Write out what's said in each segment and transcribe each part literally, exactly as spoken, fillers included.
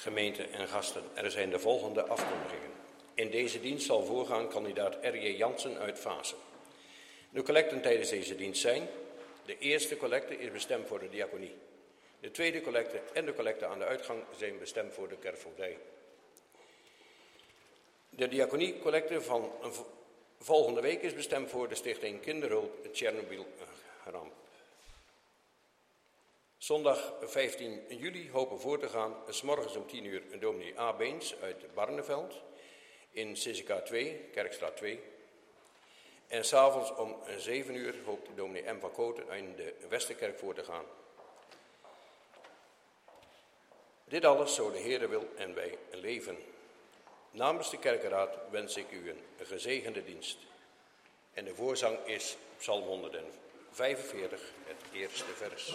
Gemeente en gasten, er zijn de volgende afkondigingen. In deze dienst zal voorgaan kandidaat R J Jansen uit Vaassen. De collecten tijdens deze dienst zijn: de eerste collecte is bestemd voor de diaconie. De tweede collecte en de collecte aan de uitgang zijn bestemd voor de kerkvoogdij. De diaconiecollecte van volgende week is bestemd voor de stichting Kinderhulp Tsjernobyl-ramp. Zondag vijftien juli hopen voor te gaan, 's morgens om tien uur, dominee A. Beens uit Barneveld in C C K twee, Kerkstraat twee. En s'avonds om zeven uur hoopt dominee M. van Kooten in de Westerkerk voor te gaan. Dit alles zo de Heere wil en wij leven. Namens de kerkenraad wens ik u een gezegende dienst. En de voorzang is Psalm honderdvijfenveertig, het eerste vers.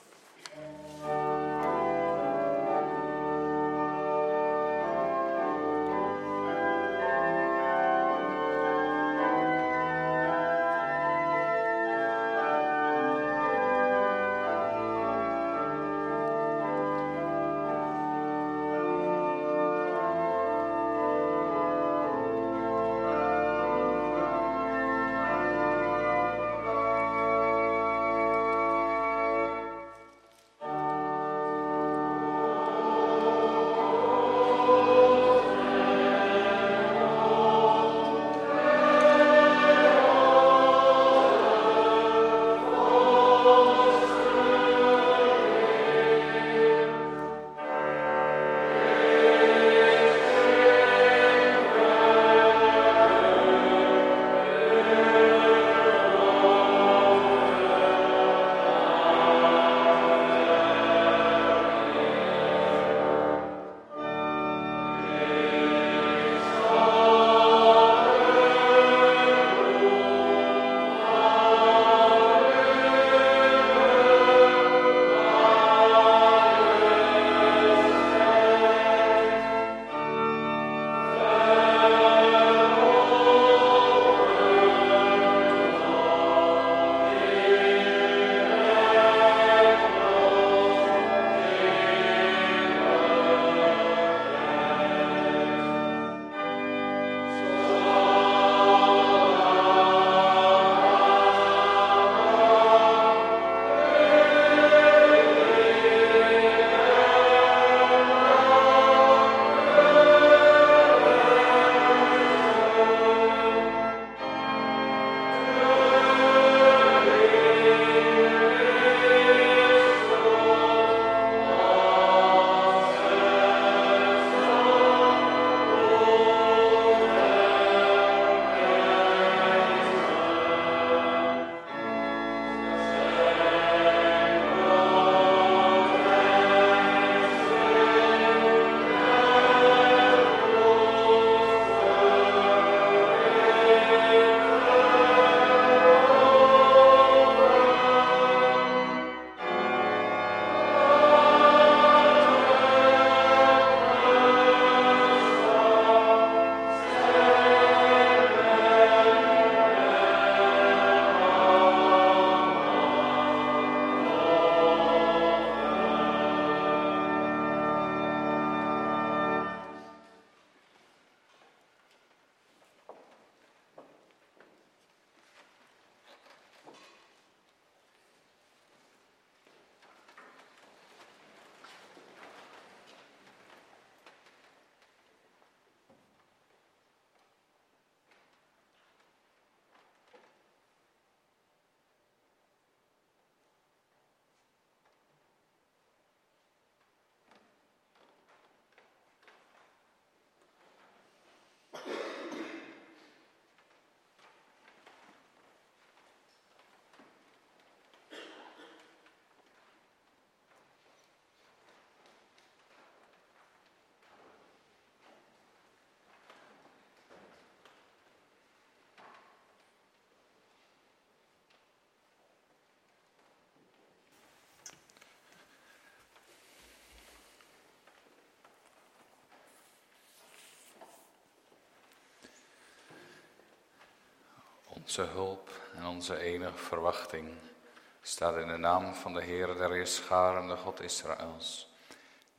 Onze hulp en onze enige verwachting staat in de naam van de Heere der Heerscharen, de God Israëls,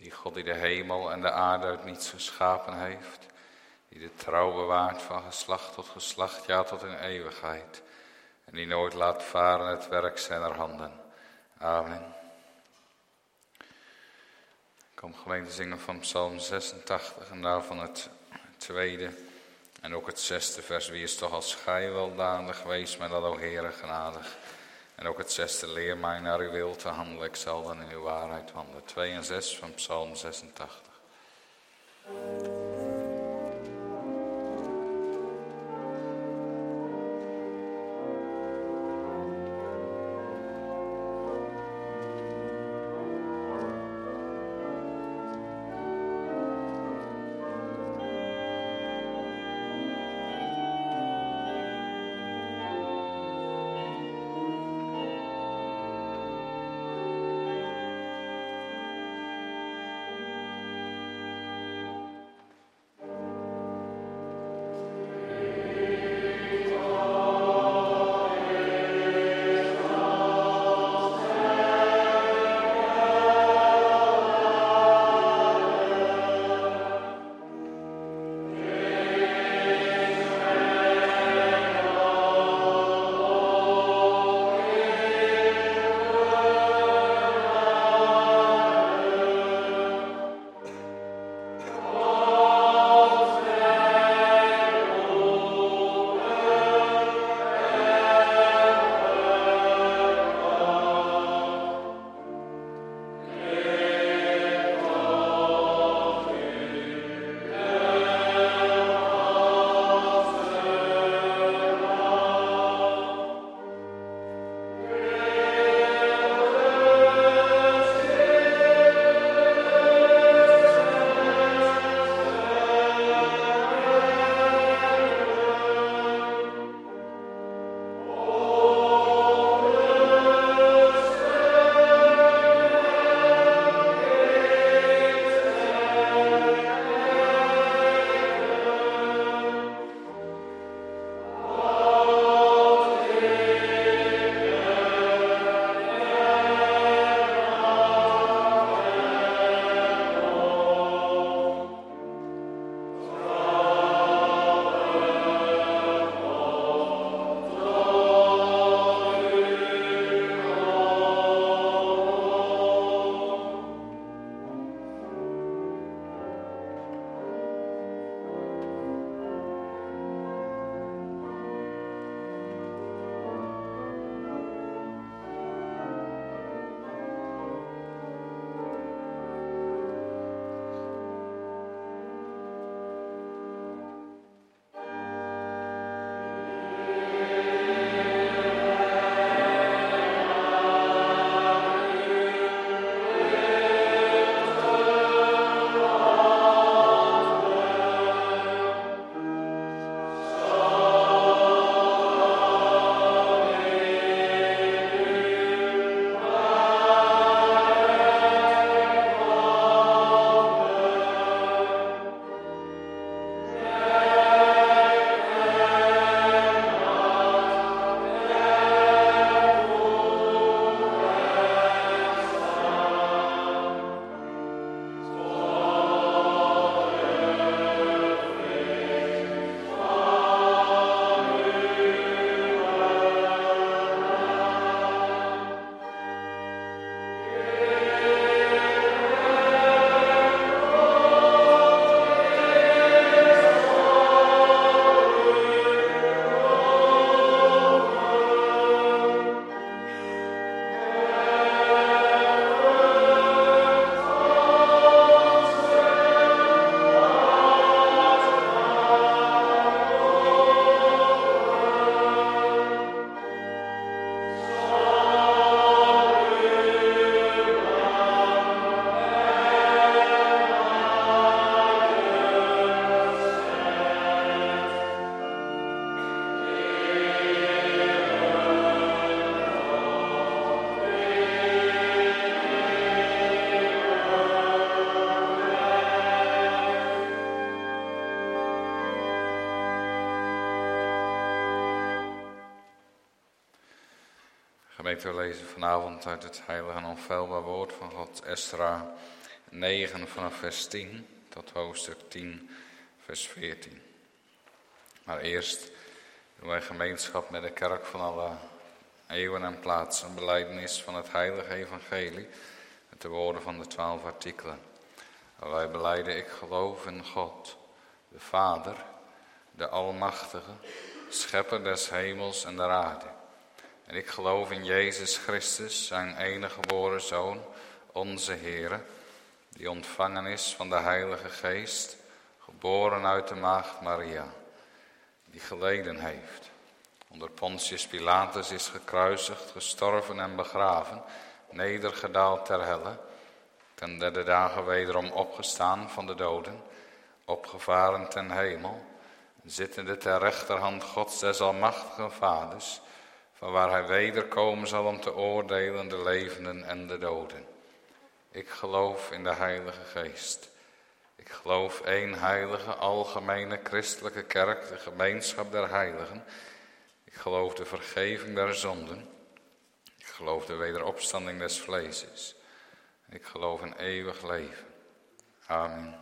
Die God die de hemel en de aarde uit niets geschapen heeft. Die de trouw bewaart van geslacht tot geslacht, ja tot in eeuwigheid. En die nooit laat varen het werk zijner handen. Amen. Kom gemeente zingen van Psalm zesentachtig en daarvan het tweede en ook het zesde vers. Wie is toch als gij weldadig, wees mij dat, o Heere, genadig. En ook het zesde, leer mij naar uw wil te handelen, ik zal dan in uw waarheid wandelen. twee en zes van Psalm zesentachtig. Gemeente, we lezen vanavond uit het heilige en onfeilbaar woord van God, Esra, negen vanaf vers tien tot hoofdstuk tien vers veertien. Maar eerst doen wij gemeenschap met de kerk van alle eeuwen en plaatsen, een belijdenis van het heilige evangelie met de woorden van de twaalf artikelen. En wij belijden: ik geloof in God, de Vader, de Almachtige, schepper des hemels en der aarde. En ik geloof in Jezus Christus, zijn enige geboren Zoon, onze Heere, die ontvangen is van de Heilige Geest, geboren uit de maagd Maria, die geleden heeft, onder Pontius Pilatus is gekruisigd, gestorven en begraven, nedergedaald ter helle, ten derde dagen wederom opgestaan van de doden, opgevaren ten hemel, zittende ter rechterhand Gods des almachtigen Vaders, van waar hij wederkomen zal om te oordelen de levenden en de doden. Ik geloof in de Heilige Geest. Ik geloof één heilige, algemene christelijke kerk, de gemeenschap der heiligen. Ik geloof de vergeving der zonden. Ik geloof de wederopstanding des vleeses. Ik geloof in eeuwig leven. Amen.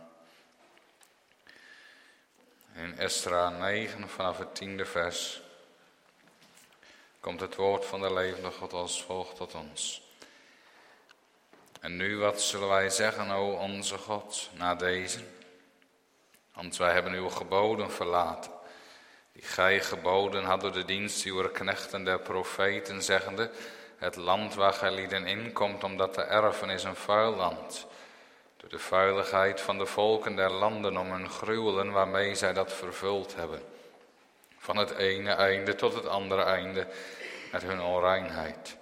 In Esra negen vanaf het tiende vers komt het woord van de levende God als volgt tot ons. En nu, wat zullen wij zeggen, o onze God, na deze? Want wij hebben uw geboden verlaten, die gij geboden had door de dienst uw knechten der profeten, zeggende: het land waar gij lieden inkomt om dat te erven is een vuil land, door de vuiligheid van de volken der landen om hun gruwelen waarmee zij dat vervuld hebben. Van het ene einde tot het andere einde met hun onreinheid.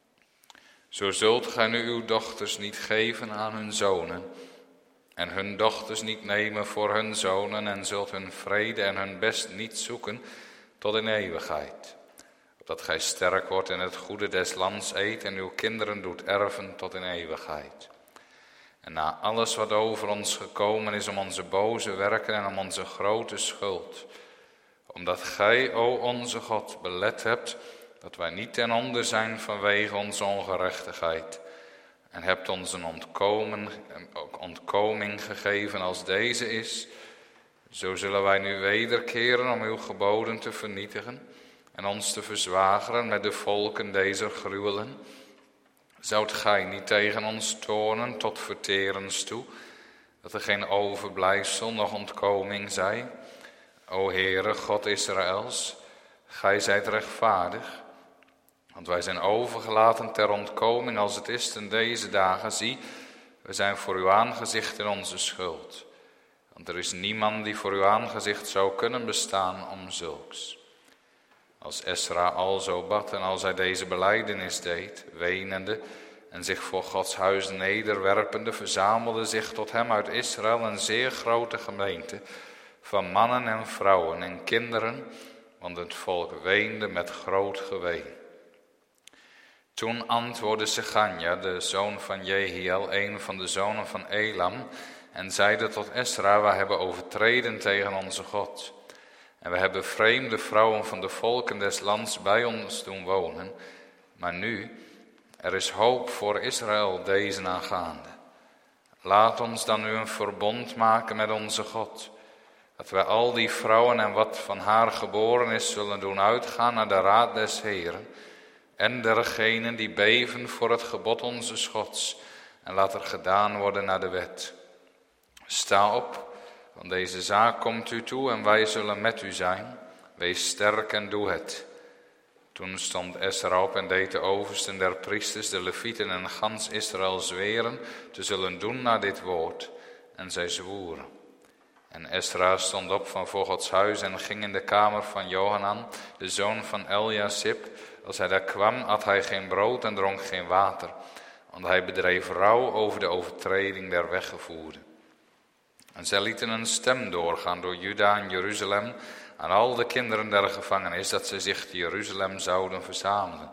Zo zult gij nu uw dochters niet geven aan hun zonen, en hun dochters niet nemen voor hun zonen, en zult hun vrede en hun best niet zoeken tot in eeuwigheid. Opdat gij sterk wordt en het goede des lands eet, en uw kinderen doet erven tot in eeuwigheid. En na alles wat over ons gekomen is om onze boze werken en om onze grote schuld, omdat gij, o onze God, belet hebt dat wij niet ten onder zijn vanwege onze ongerechtigheid, en hebt ons een ontkomen, ontkoming gegeven als deze is, zo zullen wij nu wederkeren om uw geboden te vernietigen en ons te verzwageren met de volken deze gruwelen. Zoudt gij niet tegen ons toornen tot verterens toe, dat er geen overblijfsel noch ontkoming zij? O Heere, God Israëls, gij zijt rechtvaardig, want wij zijn overgelaten ter ontkoming als het is ten deze dagen. Zie, we zijn voor uw aangezicht in onze schuld. Want er is niemand die voor uw aangezicht zou kunnen bestaan om zulks. Als Esra alzo bad en als hij deze belijdenis deed, wenende en zich voor Gods huis nederwerpende, verzamelde zich tot hem uit Israël een zeer grote gemeente van mannen en vrouwen en kinderen, want het volk weende met groot geween. Toen antwoordde Seganja, de zoon van Jehiel, een van de zonen van Elam, en zeide tot Esra: wij hebben overtreden tegen onze God. En we hebben vreemde vrouwen van de volken des lands bij ons doen wonen. Maar nu, er is hoop voor Israël deze aangaande. Laat ons dan nu een verbond maken met onze God, dat wij al die vrouwen en wat van haar geboren is zullen doen uitgaan naar de raad des Heeren, en dergenen die beven voor het gebod onze Gods, en laat er gedaan worden naar de wet. Sta op, want deze zaak komt u toe en wij zullen met u zijn. Wees sterk en doe het. Toen stond Esra op en deed de oversten der priesters, de levieten en gans Israël zweren te zullen doen naar dit woord. En zij zwoeren. En Esra stond op van voor Gods huis en ging in de kamer van Johanan, de zoon van Eliasib. Als hij daar kwam, at hij geen brood en dronk geen water, want hij bedreef rouw over de overtreding der weggevoerden. En zij lieten een stem doorgaan door Juda en Jeruzalem aan al de kinderen der gevangenis, dat zij zich te Jeruzalem zouden verzamelen.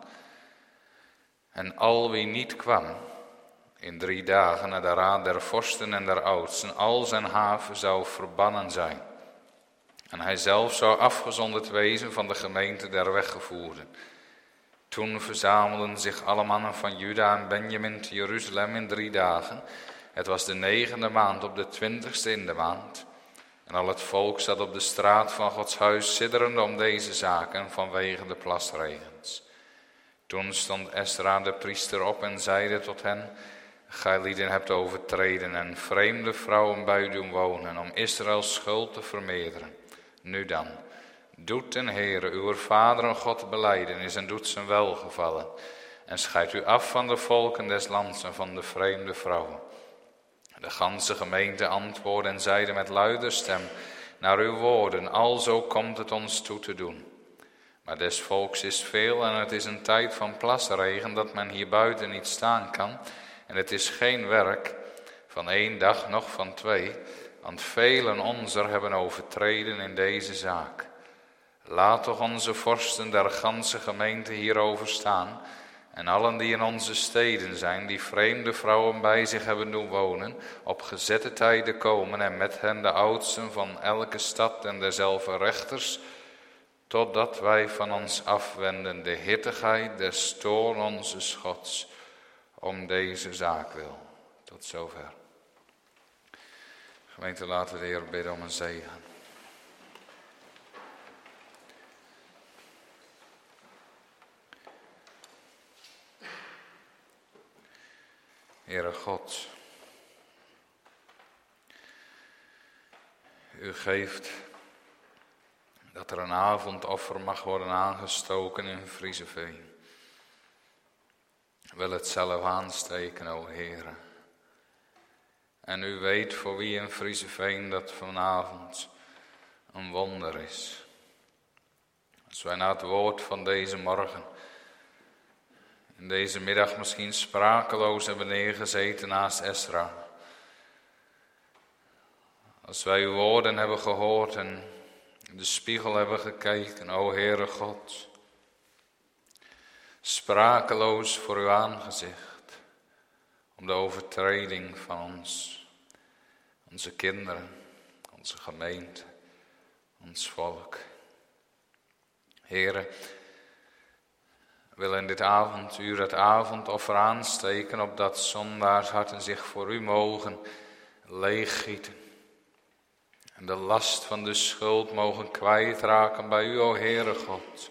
En al wie niet kwam, in drie dagen naar de raad der vorsten en der oudsten, al zijn haven zou verbannen zijn. En hij zelf zou afgezonderd wezen van de gemeente der weggevoerden. Toen verzamelden zich alle mannen van Juda en Benjamin te Jeruzalem in drie dagen. Het was de negende maand op de twintigste in de maand. En al het volk zat op de straat van Gods huis sidderende om deze zaken vanwege de plasregens. Toen stond Esra de priester op en zeide tot hen: Gij lieden hebt overtreden en vreemde vrouwen bij u doen wonen om Israëls schuld te vermeerderen. Nu dan, doet ten Heere uw vader en God belijdenis en doet zijn welgevallen. En scheidt u af van de volken des lands en van de vreemde vrouwen. De ganse gemeente antwoordde en zeide met luider stem: Naar uw woorden, alzo komt het ons toe te doen. Maar des volks is veel en het is een tijd van plasregen dat men hier buiten niet staan kan. En het is geen werk van één dag, noch van twee, want velen onzer hebben overtreden in deze zaak. Laat toch onze vorsten der ganse gemeente hierover staan, en allen die in onze steden zijn, die vreemde vrouwen bij zich hebben doen wonen, op gezette tijden komen en met hen de oudsten van elke stad en derzelfde rechters, totdat wij van ons afwenden de hittigheid des toorn onzes Gods, om deze zaak wil. Tot zover. Gemeente, laten we de Heer bidden om een zegen. Heere God, u geeft dat er een avondoffer mag worden aangestoken in Vriezeveen. Wil het zelf aansteken, o Heere. En u weet voor wie in Vriezeveen dat vanavond een wonder is. Als wij naar het woord van deze morgen, in deze middag misschien sprakeloos hebben neergezeten naast Esra. Als wij uw woorden hebben gehoord en in de spiegel hebben gekeken, o Heere God. Sprakeloos voor uw aangezicht, om de overtreding van ons, onze kinderen, onze gemeente, ons volk. Heere, wil in dit avonduur het avondoffer aansteken, opdat zondaarsharten zich voor u mogen leeggieten. En de last van de schuld mogen kwijtraken bij u, o Heere God.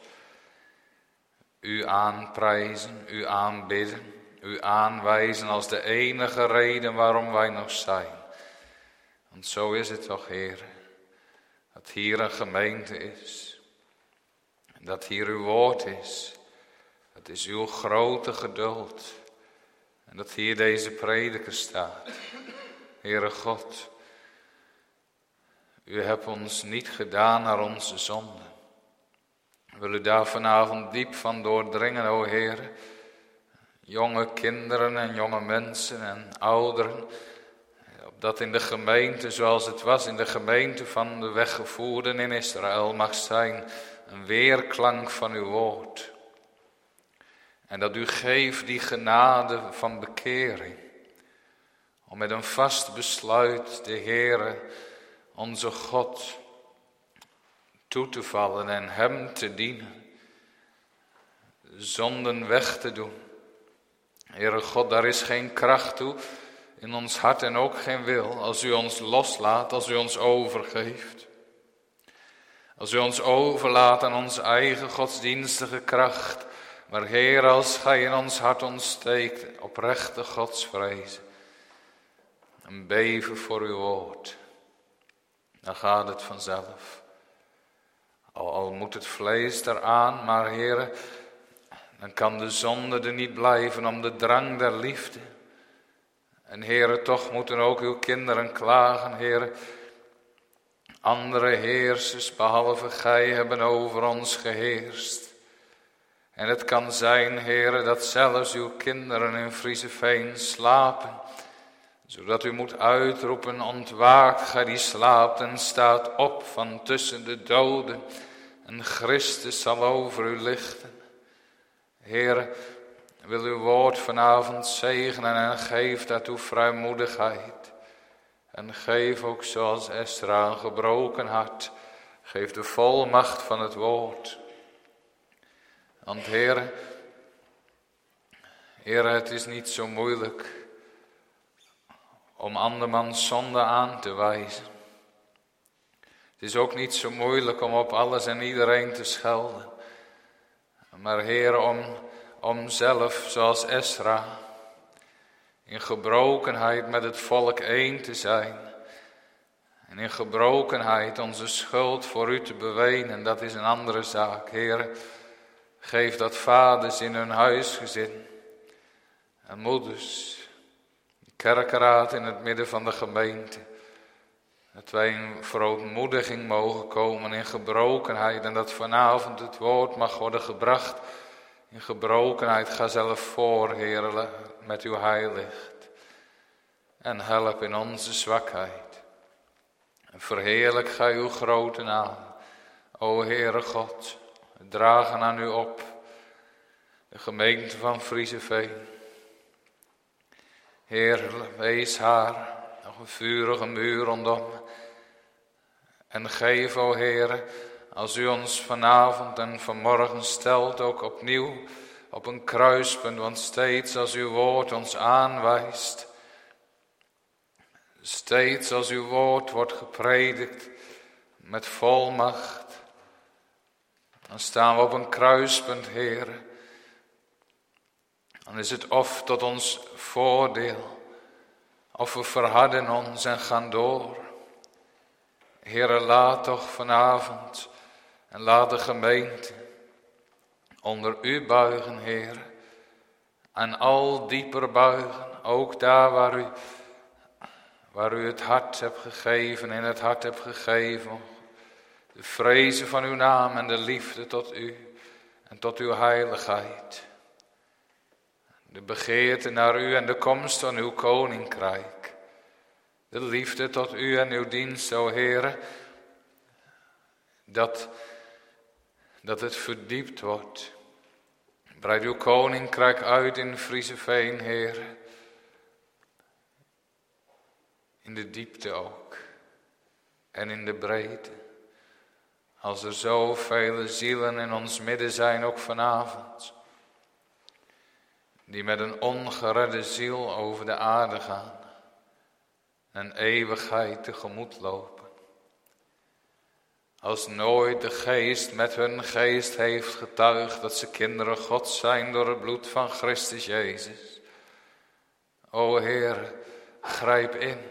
U aanprijzen, u aanbidden, u aanwijzen als de enige reden waarom wij nog zijn. Want zo is het toch, Heere, dat hier een gemeente is. En dat hier uw woord is. Het is uw grote geduld. En dat hier deze prediker staat. Heere God, u hebt ons niet gedaan naar onze zonden. Wil u daar vanavond diep van doordringen, o Heere. Jonge kinderen en jonge mensen en ouderen. Opdat in de gemeente, zoals het was in de gemeente van de weggevoerden in Israël, mag zijn een weerklank van uw woord. En dat u geeft die genade van bekering. Om met een vast besluit de Heere, onze God, toe te vallen en hem te dienen. Zonden weg te doen. Heere God, daar is geen kracht toe in ons hart en ook geen wil. Als u ons loslaat, als u ons overgeeft. Als u ons overlaat aan onze eigen godsdienstige kracht. Maar Heer, als gij in ons hart ontsteekt, oprechte godsvrees, een beven voor uw woord, dan gaat het vanzelf. Al, al moet het vlees eraan, maar Heer, dan kan de zonde er niet blijven om de drang der liefde. En Heer, toch moeten ook uw kinderen klagen, Heer. Andere heersers, behalve gij, hebben over ons geheerst. En het kan zijn, Heere, dat zelfs uw kinderen in Vriezeveen slapen, zodat u moet uitroepen, ontwaakt gij die slaapt en staat op van tussen de doden, en Christus zal over u lichten. Heere, wil uw woord vanavond zegenen en geef daartoe vrijmoedigheid. En geef ook zoals Esra een gebroken hart, geef de volmacht van het woord. Want Heere, Heere, het is niet zo moeilijk om andermans zonde aan te wijzen. Het is ook niet zo moeilijk om op alles en iedereen te schelden. Maar Heer, om, om zelf, zoals Esra, in gebrokenheid met het volk één te zijn. En in gebrokenheid onze schuld voor u te bewenen, dat is een andere zaak. Heer, geef dat vaders in hun huisgezin en moeders, kerkraad in het midden van de gemeente, dat wij in verootmoediging mogen komen in gebrokenheid en dat vanavond het woord mag worden gebracht in gebrokenheid. Ga zelf voor, Heer, met uw heiligt en help in onze zwakheid. En verheerlijk gij uw grote naam, o Heere God. We dragen aan u op de gemeente van Frieseveen. Heer, wees haar nog een vurige muur rondom. En geef, o Heer, als u ons vanavond en vanmorgen stelt, ook opnieuw op een kruispunt. Want steeds als uw woord ons aanwijst, steeds als uw woord wordt gepredikt met volmacht, dan staan we op een kruispunt, Heer. Dan is het of tot ons voordeel, of we verharden ons en gaan door. Heere, laat toch vanavond en laat de gemeente onder u buigen, Heer. En al dieper buigen, ook daar waar u, waar u het hart hebt gegeven, in het hart hebt gegeven. De vrezen van uw naam en de liefde tot u en tot uw heiligheid. De begeerte naar u en de komst van uw koninkrijk. De liefde tot u en uw dienst, o Heere. Dat, dat het verdiept wordt. Breid uw koninkrijk uit in Frieseveen, Heere. In de diepte ook. En in de breedte. Als er zoveel zielen in ons midden zijn, ook vanavond. Die met een ongeredde ziel over de aarde gaan. En eeuwigheid tegemoet lopen. Als nooit de geest met hun geest heeft getuigd dat ze kinderen Gods zijn door het bloed van Christus Jezus. O Heer, grijp in.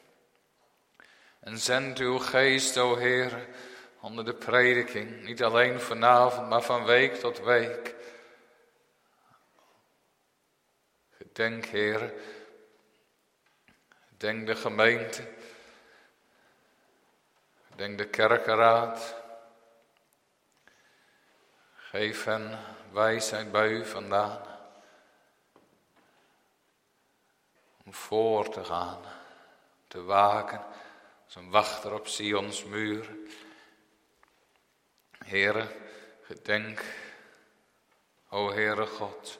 En zend uw geest, o Heer, onder de prediking. Niet alleen vanavond, maar van week tot week. Gedenk, Heer, gedenk de gemeente, gedenk de kerkenraad. Geef hen wijsheid bij u vandaan. Om voor te gaan, te waken, als een wachter op Sions muur. Heere, gedenk, o Heere God,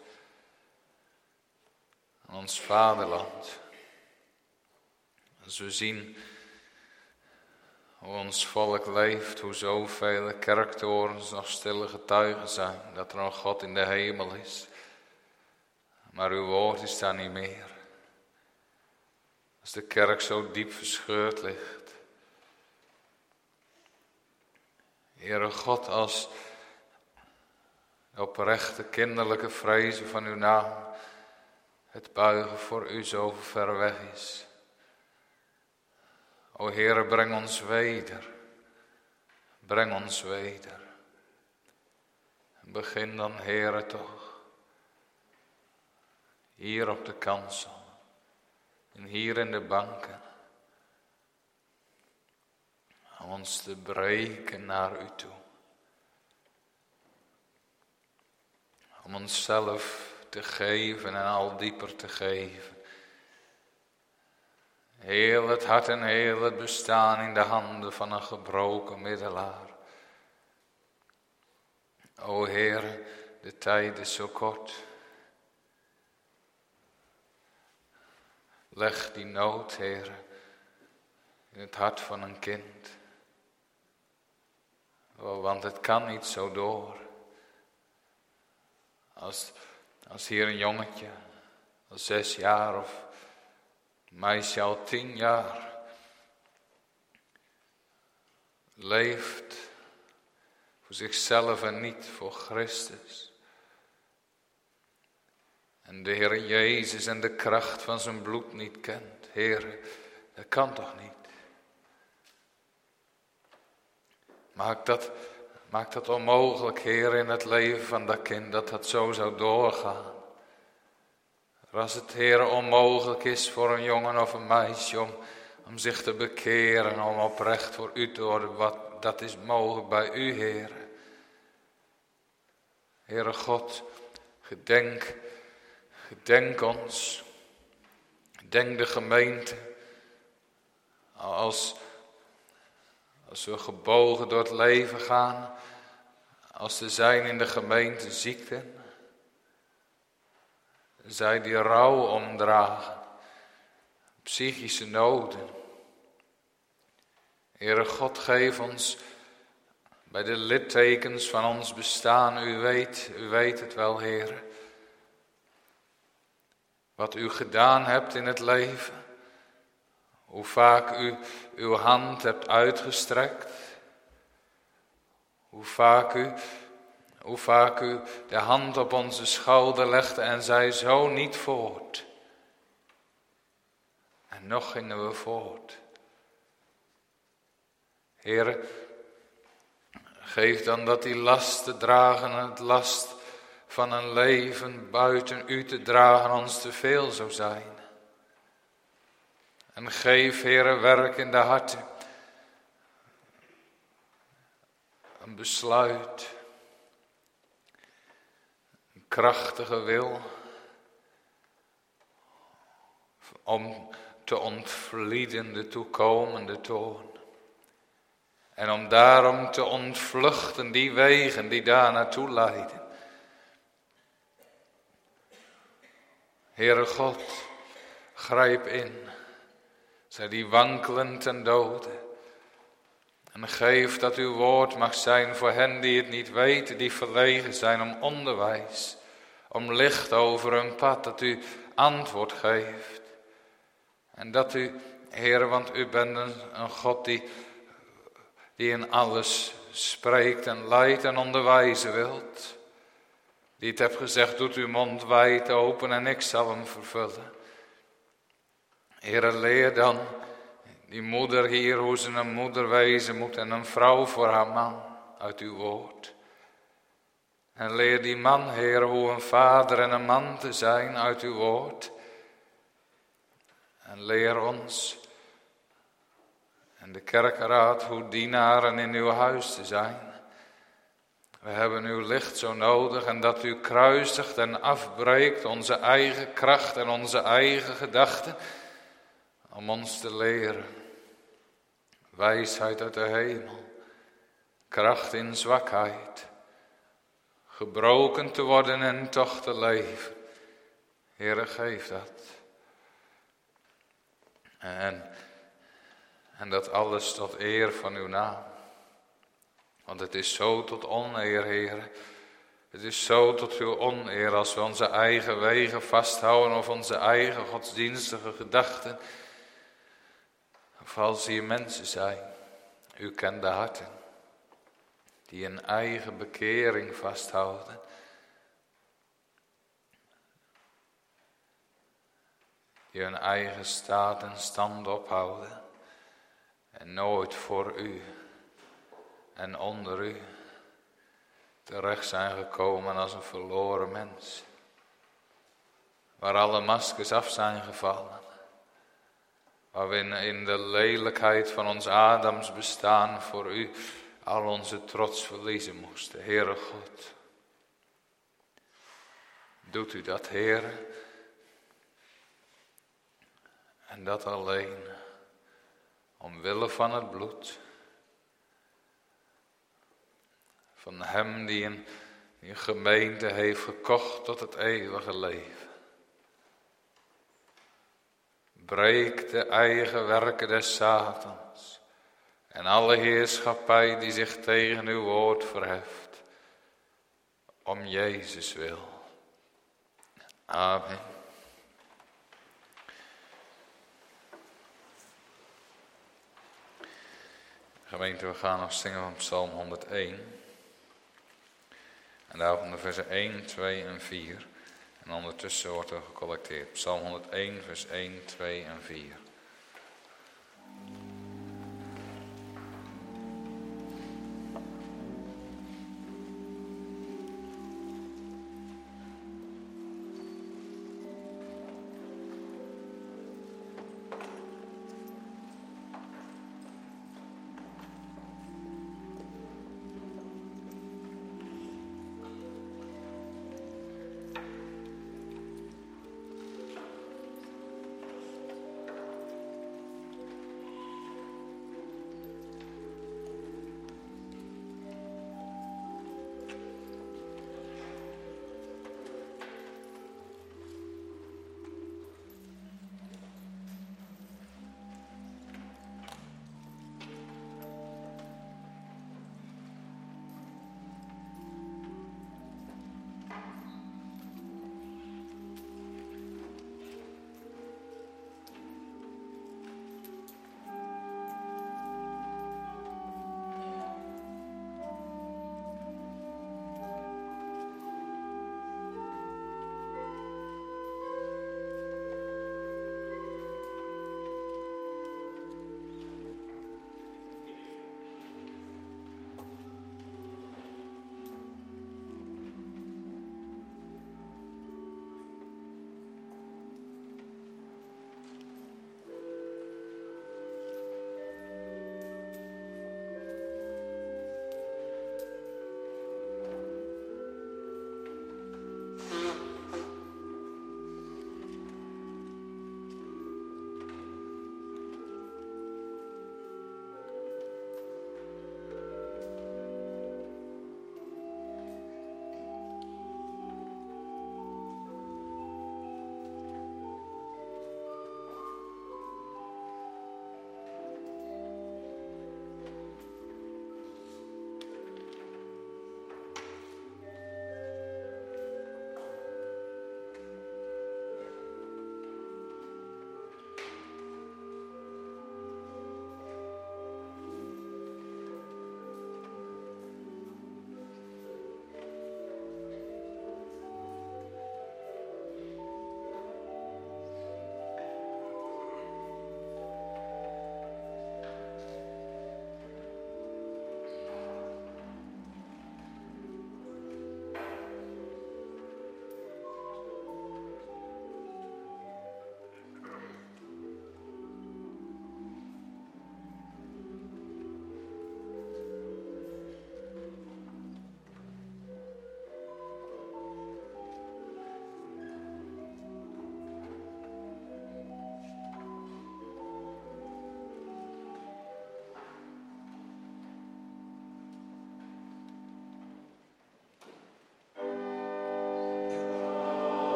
aan ons vaderland. Als we zien hoe ons volk leeft, hoe zoveel kerktorens nog stille getuigen zijn dat er een God in de hemel is. Maar uw woord is daar niet meer. Als de kerk zo diep verscheurd ligt. Heere God, als de oprechte kinderlijke vrezen van uw naam het buigen voor u zo ver weg is. O Heere, breng ons weder. Breng ons weder. Begin dan, Heere, toch. Hier op de kansel. En hier in de banken. Om ons te breken naar u toe. Om onszelf te geven en al dieper te geven. Heel het hart en heel het bestaan in de handen van een gebroken middelaar. O Heer, de tijd is zo kort. Leg die nood, Heer, in het hart van een kind. Oh, want het kan niet zo door. Als, als hier een jongetje, al zes jaar of meisje al tien jaar leeft voor zichzelf en niet voor Christus. En de Heer Jezus en de kracht van zijn bloed niet kent. Heer, dat kan toch niet? Maak dat, maak dat onmogelijk, Heer, in het leven van dat kind, dat dat zo zou doorgaan. Als het, Heer, onmogelijk is voor een jongen of een meisje om, om zich te bekeren, om oprecht voor u te worden, wat, dat is mogelijk bij u, Heer. Heere God, gedenk, gedenk ons, gedenk de gemeente, als, als we gebogen door het leven gaan, als er zijn in de gemeente ziekten, zij die rouw omdragen, psychische noden. Heere God, geef ons bij de littekens van ons bestaan, u weet, u weet het wel, Heere, wat u gedaan hebt in het leven, hoe vaak u uw hand hebt uitgestrekt, hoe vaak u, hoe vaak u de hand op onze schouder legde en zei zo niet voort. En nog gingen we voort. Heere, geef dan dat die last te dragen, het last van een leven buiten u te dragen ons te veel zou zijn. En geef, Heere, werk in de harten. Een besluit. Een krachtige wil. Om te ontvlieden de toekomende toorn. En om daarom te ontvluchten die wegen die daar naartoe leiden. Heere God, grijp in. Zij die wankelen ten dode. En geef dat uw woord mag zijn voor hen die het niet weten, die verlegen zijn om onderwijs. Om licht over hun pad, dat u antwoord geeft. En dat u, Heere, want u bent een, een God die, die in alles spreekt en leidt en onderwijzen wilt. Die het hebt gezegd, doet uw mond wijd open en ik zal hem vervullen. Heere, leer dan die moeder hier hoe ze een moeder wezen moet en een vrouw voor haar man uit uw woord. En leer die man, Heer, hoe een vader en een man te zijn uit uw woord. En leer ons en de kerkenraad hoe dienaren in uw huis te zijn. We hebben uw licht zo nodig en dat u kruisigt en afbreekt onze eigen kracht en onze eigen gedachten. Om ons te leren. Wijsheid uit de hemel. Kracht in zwakheid. Gebroken te worden en toch te leven. Heere, geef dat. En, en dat alles tot eer van uw naam. Want het is zo tot oneer, Heere. Het is zo tot uw oneer als we onze eigen wegen vasthouden of onze eigen godsdienstige gedachten. Of als hier mensen zijn, u kent de harten, die een eigen bekering vasthouden. Die hun eigen staat en stand ophouden. En nooit voor u en onder u terecht zijn gekomen als een verloren mens. Waar alle maskers af zijn gevallen. Waar we in de lelijkheid van ons Adams bestaan voor u al onze trots verliezen moesten. Heere God. Doet u dat, Heere. En dat alleen. Omwille van het bloed. Van hem die een, die een gemeente heeft gekocht tot het eeuwige leven. Breek de eigen werken des Satans en alle heerschappij die zich tegen uw woord verheft, om Jezus wil. Amen. Gemeente, we gaan nog zingen van Psalm honderdéén. En daarvan de versen één, twee en vier. En ondertussen wordt er gecollecteerd. Psalm honderdéén, vers één, twee en vier.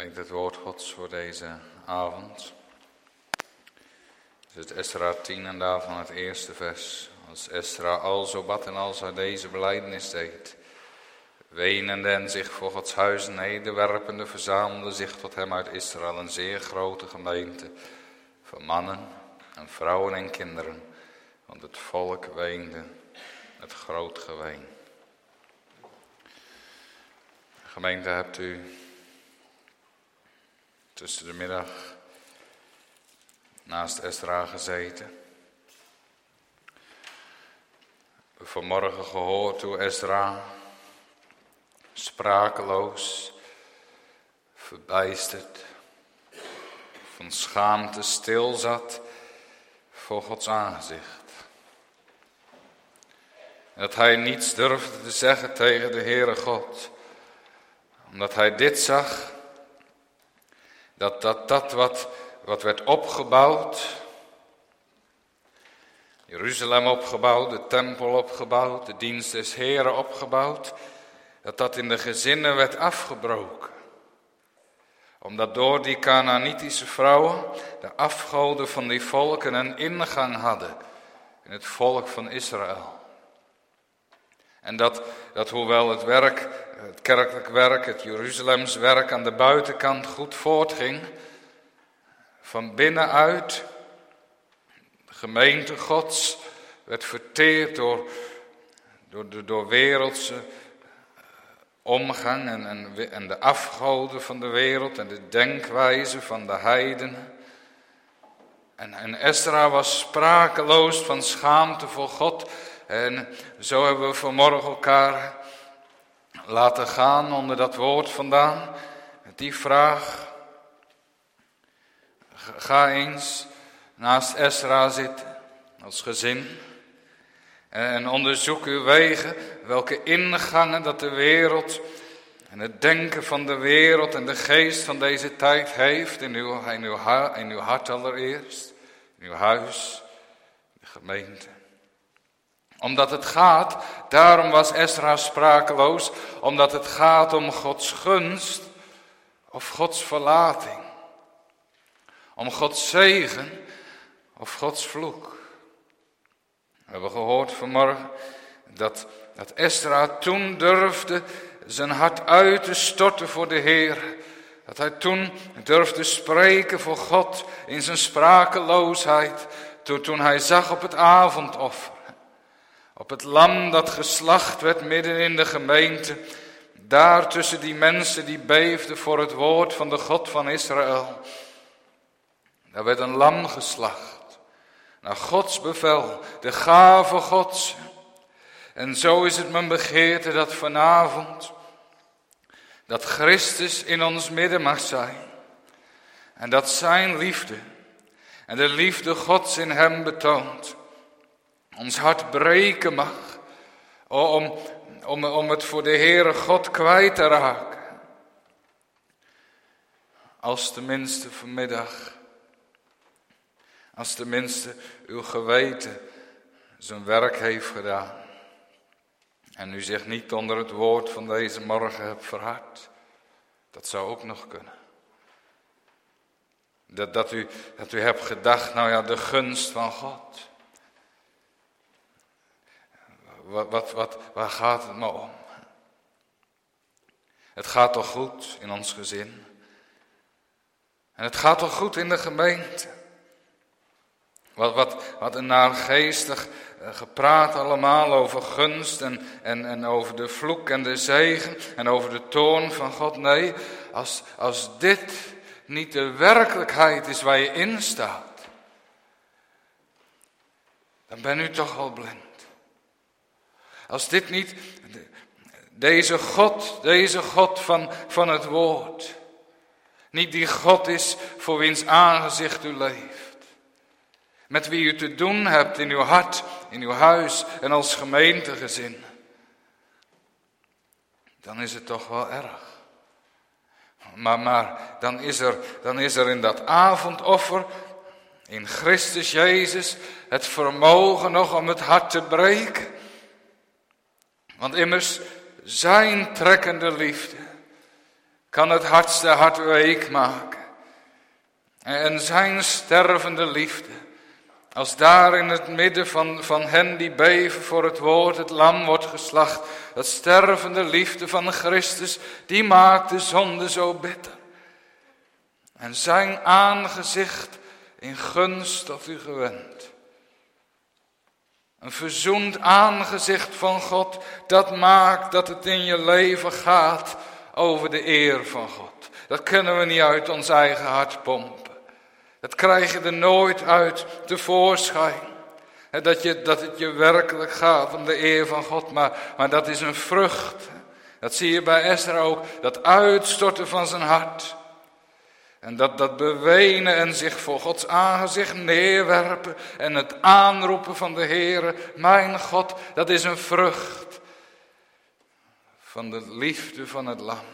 Gemeente, het woord Gods voor deze avond. Het is Esra tien en daarvan het eerste vers. Als Esra alzo bad en als hij deze belijdenis deed, wenende en zich voor Gods huis nederwerpende, verzamelde zich tot hem uit Israël een zeer grote gemeente van mannen en vrouwen en kinderen, want het volk weende met groot geween. Gemeente, hebt u tussen de middag naast Esra gezeten? Vanmorgen gehoord hoe Esra sprakeloos, verbijsterd, van schaamte stilzat voor Gods aangezicht. En dat hij niets durfde te zeggen tegen de Heere God, omdat hij dit zag, dat dat, dat wat, wat werd opgebouwd, Jeruzalem opgebouwd, de tempel opgebouwd, de dienst des Heren opgebouwd, dat dat in de gezinnen werd afgebroken. Omdat door die Kanaanitische vrouwen de afgoden van die volken een ingang hadden in het volk van Israël. En dat, dat hoewel het werk, het kerkelijk werk, het Jeruzalems werk aan de buitenkant goed voortging, van binnenuit de gemeente Gods werd verteerd door, door, door, door wereldse omgang en, en, en de afgoden van de wereld en de denkwijze van de heidenen. En, en Esra was sprakeloos van schaamte voor God. En zo hebben we vanmorgen elkaar laten gaan onder dat woord vandaan. Met die vraag. Ga eens naast Esra zitten als gezin. En onderzoek uw wegen, welke ingangen dat de wereld en het denken van de wereld en de geest van deze tijd heeft in uw, in uw, in uw hart allereerst, in uw huis, de gemeente. Omdat het gaat, daarom was Esra sprakeloos, omdat het gaat om Gods gunst of Gods verlating. Om Gods zegen of Gods vloek. We hebben gehoord vanmorgen dat, dat Esra toen durfde zijn hart uit te storten voor de Heer. Dat hij toen durfde spreken voor God in zijn sprakeloosheid. Toen, toen hij zag op het avondoffer. Op het lam dat geslacht werd midden in de gemeente. Daar tussen die mensen die beefden voor het woord van de God van Israël. Daar werd een lam geslacht. Naar Gods bevel, de gave Gods. En zo is het mijn begeerte dat vanavond, dat Christus in ons midden mag zijn. En dat zijn liefde, en de liefde Gods in hem betoont, ons hart breken mag, om, om, om het voor de Heere God kwijt te raken. Als tenminste vanmiddag, als tenminste uw geweten zijn werk heeft gedaan. En u zich niet onder het woord van deze morgen hebt verhard. Dat zou ook nog kunnen. Dat, dat, u, dat u hebt gedacht, nou ja, de gunst van God. Wat, wat, wat, waar gaat het me om? Het gaat toch goed in ons gezin? En het gaat toch goed in de gemeente? Wat, wat, wat een naargeestig uh, gepraat allemaal over gunst en, en, en over de vloek en de zegen en over de toorn van God. Nee, als, als dit niet de werkelijkheid is waar je in staat, dan ben u toch al blind. Als dit niet deze God, deze God van, van het woord, niet die God is voor wiens aangezicht u leeft. Met wie u te doen hebt in uw hart, in uw huis en als gemeentegezin. Dan is het toch wel erg. Maar, maar dan, is er, dan is er in dat avondoffer, in Christus Jezus, het vermogen nog om het hart te breken. Want immers zijn trekkende liefde kan het hardste hart week maken. En zijn stervende liefde, als daar in het midden van, van hen die beven voor het woord het lam wordt geslacht, dat stervende liefde van Christus, die maakt de zonde zo bitter. En zijn aangezicht in gunst tot u gewend. Een verzoend aangezicht van God, dat maakt dat het in je leven gaat over de eer van God. Dat kunnen we niet uit ons eigen hart pompen. Dat krijg je er nooit uit tevoorschijn. Dat, je, dat het je werkelijk gaat om de eer van God, maar, maar dat is een vrucht. Dat zie je bij Esra ook, dat uitstorten van zijn hart. En dat, dat bewenen en zich voor Gods aangezicht neerwerpen en het aanroepen van de Heere, mijn God, dat is een vrucht van de liefde van het lam.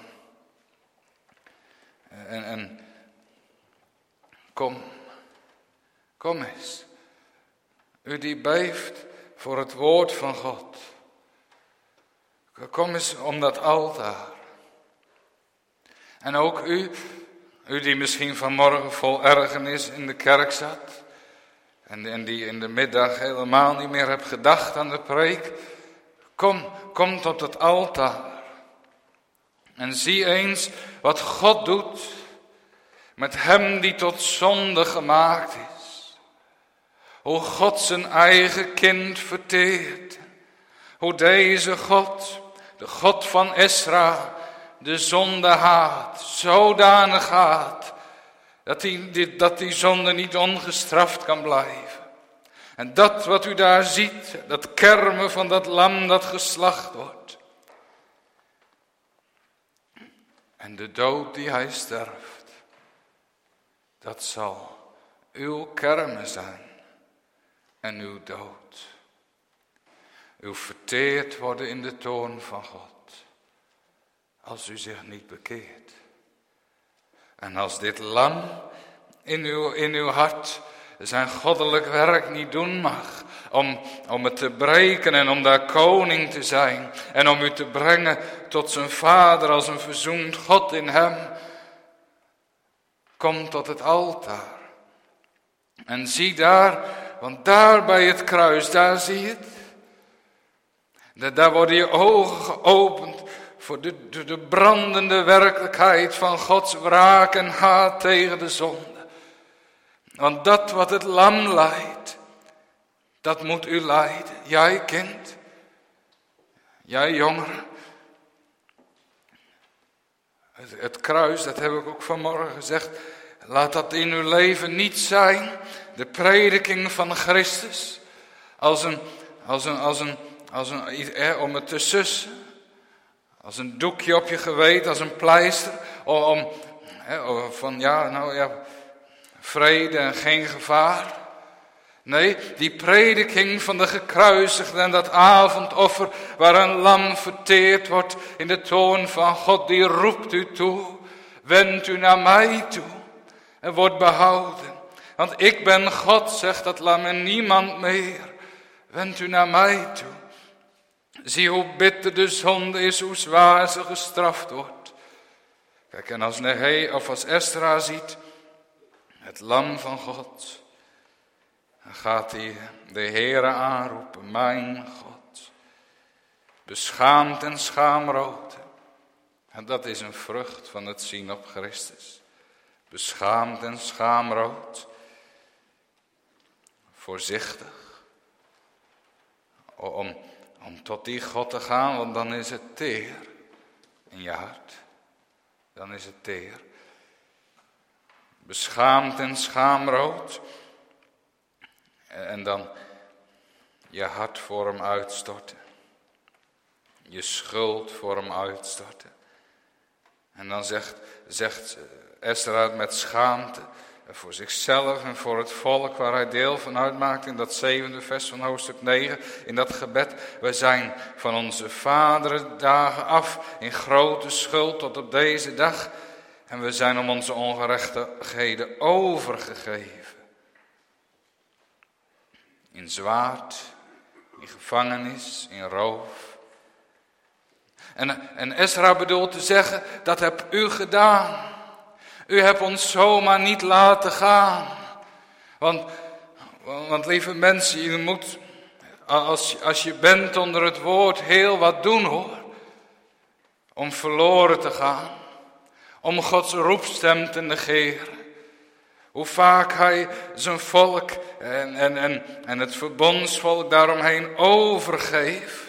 En, en kom, kom eens, u die beeft voor het woord van God. Kom eens om dat altaar. En ook u, u die misschien vanmorgen vol ergernis in de kerk zat. En, en die in de middag helemaal niet meer hebt gedacht aan de preek. Kom, kom tot het altaar. En zie eens wat God doet met hem die tot zonde gemaakt is. Hoe God zijn eigen kind verteert. Hoe deze God, de God van Esra, de zonde haat, zodanig haat, dat die, dat die zonde niet ongestraft kan blijven. En dat wat u daar ziet, dat kermen van dat lam dat geslacht wordt. En de dood die hij sterft, dat zal uw kermen zijn en uw dood. Uw verteerd worden in de toorn van God. Als u zich niet bekeert. En als dit lam in uw, in uw hart zijn goddelijk werk niet doen mag. Om, om het te breken en om daar koning te zijn. En om u te brengen tot zijn vader als een verzoend God in hem. Kom tot het altaar. En zie daar, want daar bij het kruis, daar zie je het. Daar worden je ogen geopend voor de, de, de brandende werkelijkheid van Gods wraak en haat tegen de zonde. Want dat wat het lam leidt, dat moet u leiden. Jij kind, jij jongere. Het, het kruis, dat heb ik ook vanmorgen gezegd. Laat dat in uw leven niet zijn, de prediking van Christus, als een, als een, als een, als een, eh, om het te sussen. Als een doekje op je geweten, als een pleister. Om, om hè, van ja, nou ja, vrede en geen gevaar. Nee, die prediking van de gekruisigde en dat avondoffer waar een lam verteerd wordt in de toorn van God, die roept u toe. Wend u naar mij toe en wordt behouden. Want ik ben God, zegt dat lam, en niemand meer. Wend u naar mij toe. Zie hoe bitter de zonde is, hoe zwaar ze gestraft wordt. Kijk, en als Nehemia of als Esra ziet, het lam van God, dan gaat hij de Heere aanroepen, mijn God. Beschaamd en schaamrood. En dat is een vrucht van het zien op Christus. Beschaamd en schaamrood. Voorzichtig. Om... Om tot die God te gaan, want dan is het teer in je hart. Dan is het teer. Beschaamd en schaamrood. En dan je hart voor hem uitstorten. Je schuld voor hem uitstorten. En dan zegt, zegt Esra met schaamte voor zichzelf en voor het volk waar hij deel van uitmaakt in dat zevende vers van hoofdstuk negen, in dat gebed. We zijn van onze vaderen dagen af in grote schuld tot op deze dag. En we zijn om onze ongerechtigheden overgegeven. In zwaard, in gevangenis, in roof. En, en Ezra bedoelt te zeggen, dat hebt u gedaan. U hebt ons zomaar niet laten gaan. Want, want lieve mensen, je moet, als, als je bent onder het woord, heel wat doen hoor. Om verloren te gaan. Om Gods roepstem te negeren. Hoe vaak hij zijn volk en, en, en, en het verbondsvolk daaromheen overgeeft.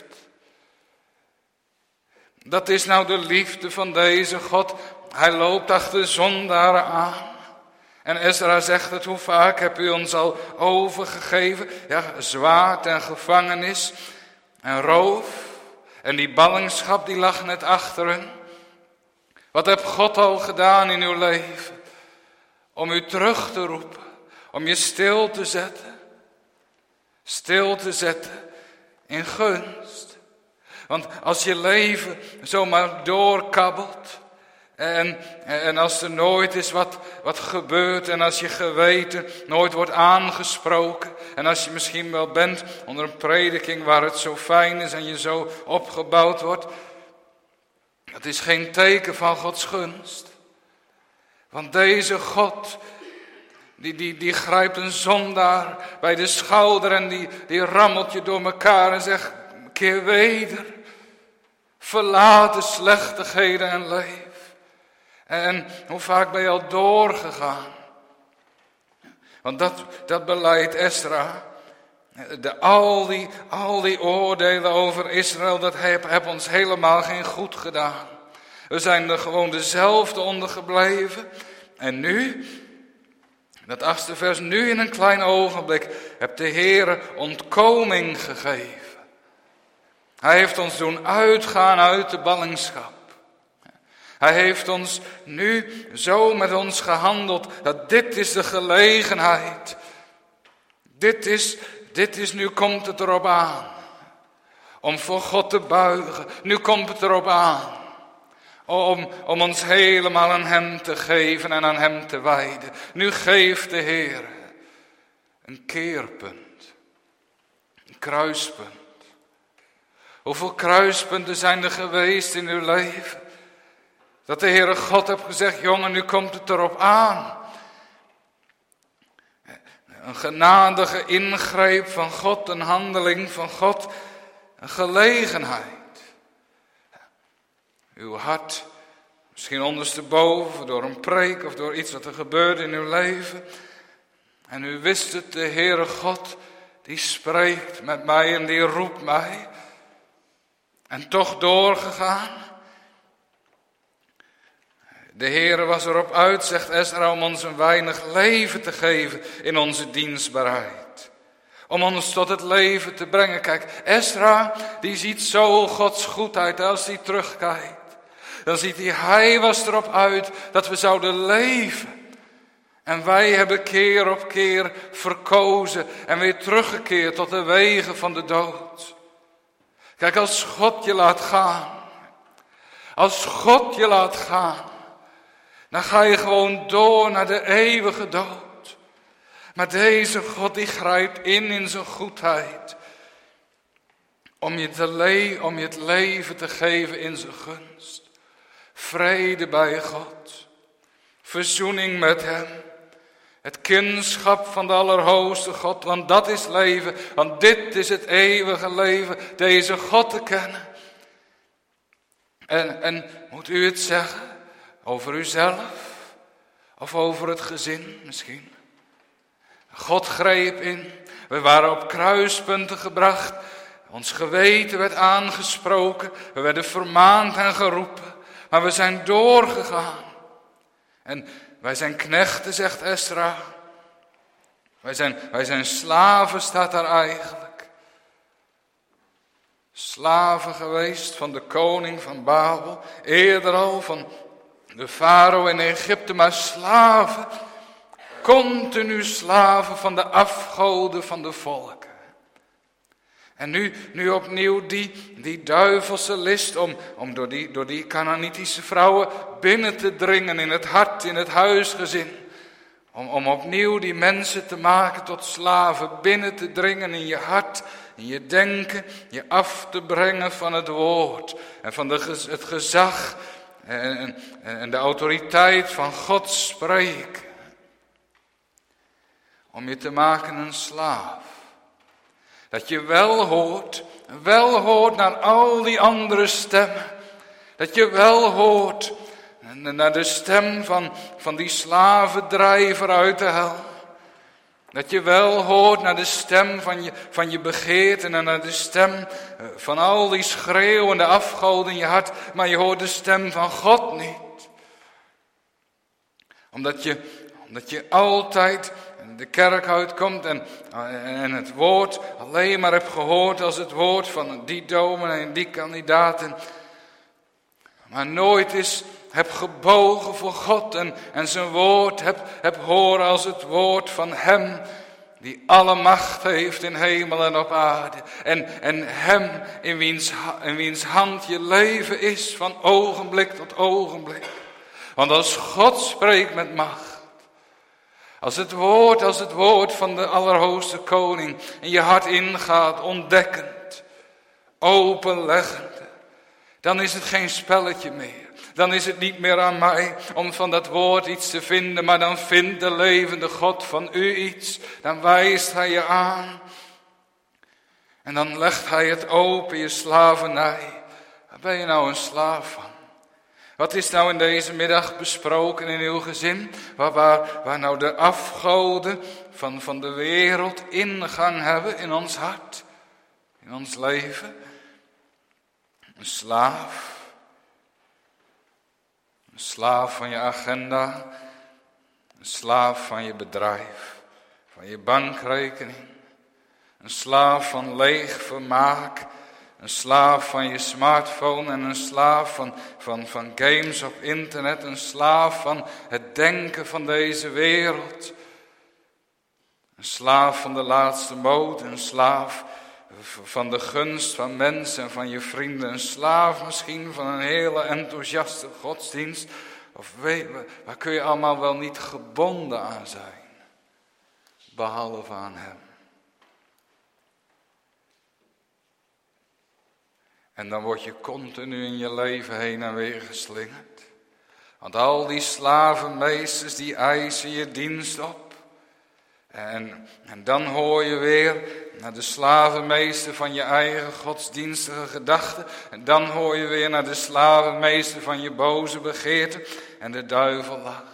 Dat is nou de liefde van deze God. Hij loopt achter zondaren aan. En Ezra zegt het, hoe vaak heb u ons al overgegeven? Ja, zwaard en gevangenis en roof. En die ballingschap die lag net achter hen. Wat heeft God al gedaan in uw leven? Om u terug te roepen. Om je stil te zetten. Stil te zetten in gunst. Want als je leven zomaar doorkabbelt. En, en als er nooit is wat, wat gebeurt. En als je geweten nooit wordt aangesproken. En als je misschien wel bent onder een prediking waar het zo fijn is. En je zo opgebouwd wordt. Dat is geen teken van Gods gunst. Want deze God, die, die, die grijpt een zondaar bij de schouder en die, die rammelt je door elkaar en zegt, keer weder, verlaat de slechtigheden en leef. En hoe vaak ben je al doorgegaan? Want dat, dat beleidt Ezra. De, al, die, al die oordelen over Israël, dat heb, heb ons helemaal geen goed gedaan. We zijn er gewoon dezelfde onder gebleven. En nu, dat achtste vers, nu in een klein ogenblik, hebt de Heere ontkoming gegeven. Hij heeft ons doen uitgaan uit de ballingschap. Hij heeft ons nu zo met ons gehandeld, dat dit is de gelegenheid. Dit is, dit is, nu komt het erop aan. Om voor God te buigen, nu komt het erop aan. Om, om ons helemaal aan hem te geven en aan hem te wijden. Nu geeft de Heer een keerpunt. Een kruispunt. Hoeveel kruispunten zijn er geweest in uw leven? Dat de Heere God heeft gezegd, jongen, nu komt het erop aan. Een genadige ingreep van God, een handeling van God, een gelegenheid. Uw hart, misschien ondersteboven, door een preek of door iets wat er gebeurde in uw leven. En u wist het, de Heere God, die spreekt met mij en die roept mij. En toch doorgegaan. De Heere was erop uit, zegt Ezra, om ons een weinig leven te geven in onze dienstbaarheid. Om ons tot het leven te brengen. Kijk, Ezra, die ziet zo Gods goedheid als hij terugkijkt. Dan ziet hij, hij was erop uit dat we zouden leven. En wij hebben keer op keer verkozen en weer teruggekeerd tot de wegen van de dood. Kijk, als God je laat gaan, als God je laat gaan, dan ga je gewoon door naar de eeuwige dood. Maar deze God die grijpt in in zijn goedheid. Om je, te le- om je het leven te geven in zijn gunst. Vrede bij God. Verzoening met hem. Het kindschap van de Allerhoogste God. Want dat is leven. Want dit is het eeuwige leven. Deze God te kennen. En, en moet u het zeggen? Over uzelf? Of over het gezin misschien? God greep in. We waren op kruispunten gebracht. Ons geweten werd aangesproken. We werden vermaand en geroepen. Maar we zijn doorgegaan. En wij zijn knechten, zegt Ezra. Wij zijn, wij zijn slaven, staat daar eigenlijk. Slaven geweest van de koning van Babel. Eerder al van de farao in Egypte. Maar slaven. Continu slaven van de afgoden van de volken. En nu, nu opnieuw die, die duivelse list om, om door die, door die Kanaanitische vrouwen binnen te dringen in het hart, in het huisgezin. Om, om opnieuw die mensen te maken tot slaven, binnen te dringen in je hart, in je denken, je af te brengen van het woord en van de, het gezag en, en de autoriteit van God spreken. Om je te maken een slaaf. Dat je wel hoort, wel hoort naar al die andere stemmen. Dat je wel hoort naar de stem van, van die slavendrijver uit de hel. Dat je wel hoort naar de stem van je, van je begeerten en naar de stem van al die schreeuwende afgoden in je hart. Maar je hoort de stem van God niet. Omdat je, omdat je altijd de kerk uitkomt en, en het woord alleen maar hebt gehoord als het woord van die dominee en die kandidaten. Maar nooit is heb gebogen voor God en, en zijn woord heb, heb horen als het woord van hem die alle macht heeft in hemel en op aarde. En, en hem in wiens, in wiens hand je leven is van ogenblik tot ogenblik. Want als God spreekt met macht, als het woord, als het woord van de Allerhoogste Koning in je hart ingaat, ontdekkend, openleggend, dan is het geen spelletje meer. Dan is het niet meer aan mij om van dat woord iets te vinden, maar dan vindt de levende God van u iets. Dan wijst hij je aan. En dan legt hij het open, je slavernij. Waar ben je nou een slaaf van? Wat is nou in deze middag besproken in uw gezin? Waar, waar, waar nou de afgoden van, van de wereld ingang hebben in ons hart, in ons leven? Een slaaf. Een slaaf van je agenda. Een slaaf van je bedrijf. Van je bankrekening. Een slaaf van leeg vermaak. Een slaaf van je smartphone en een slaaf van, van, van games op internet. Een slaaf van het denken van deze wereld. Een slaaf van de laatste mode. Een slaaf van de gunst van mensen en van je vrienden. Een slaaf misschien van een hele enthousiaste godsdienst. Of weet, waar kun je allemaal wel niet gebonden aan zijn. Behalve aan hem. En dan word je continu in je leven heen en weer geslingerd. Want al die slavenmeesters die eisen je dienst op. En, en dan hoor je weer naar de slavenmeester van je eigen godsdienstige gedachten. En dan hoor je weer naar de slavenmeester van je boze begeerten. En de duivel lacht.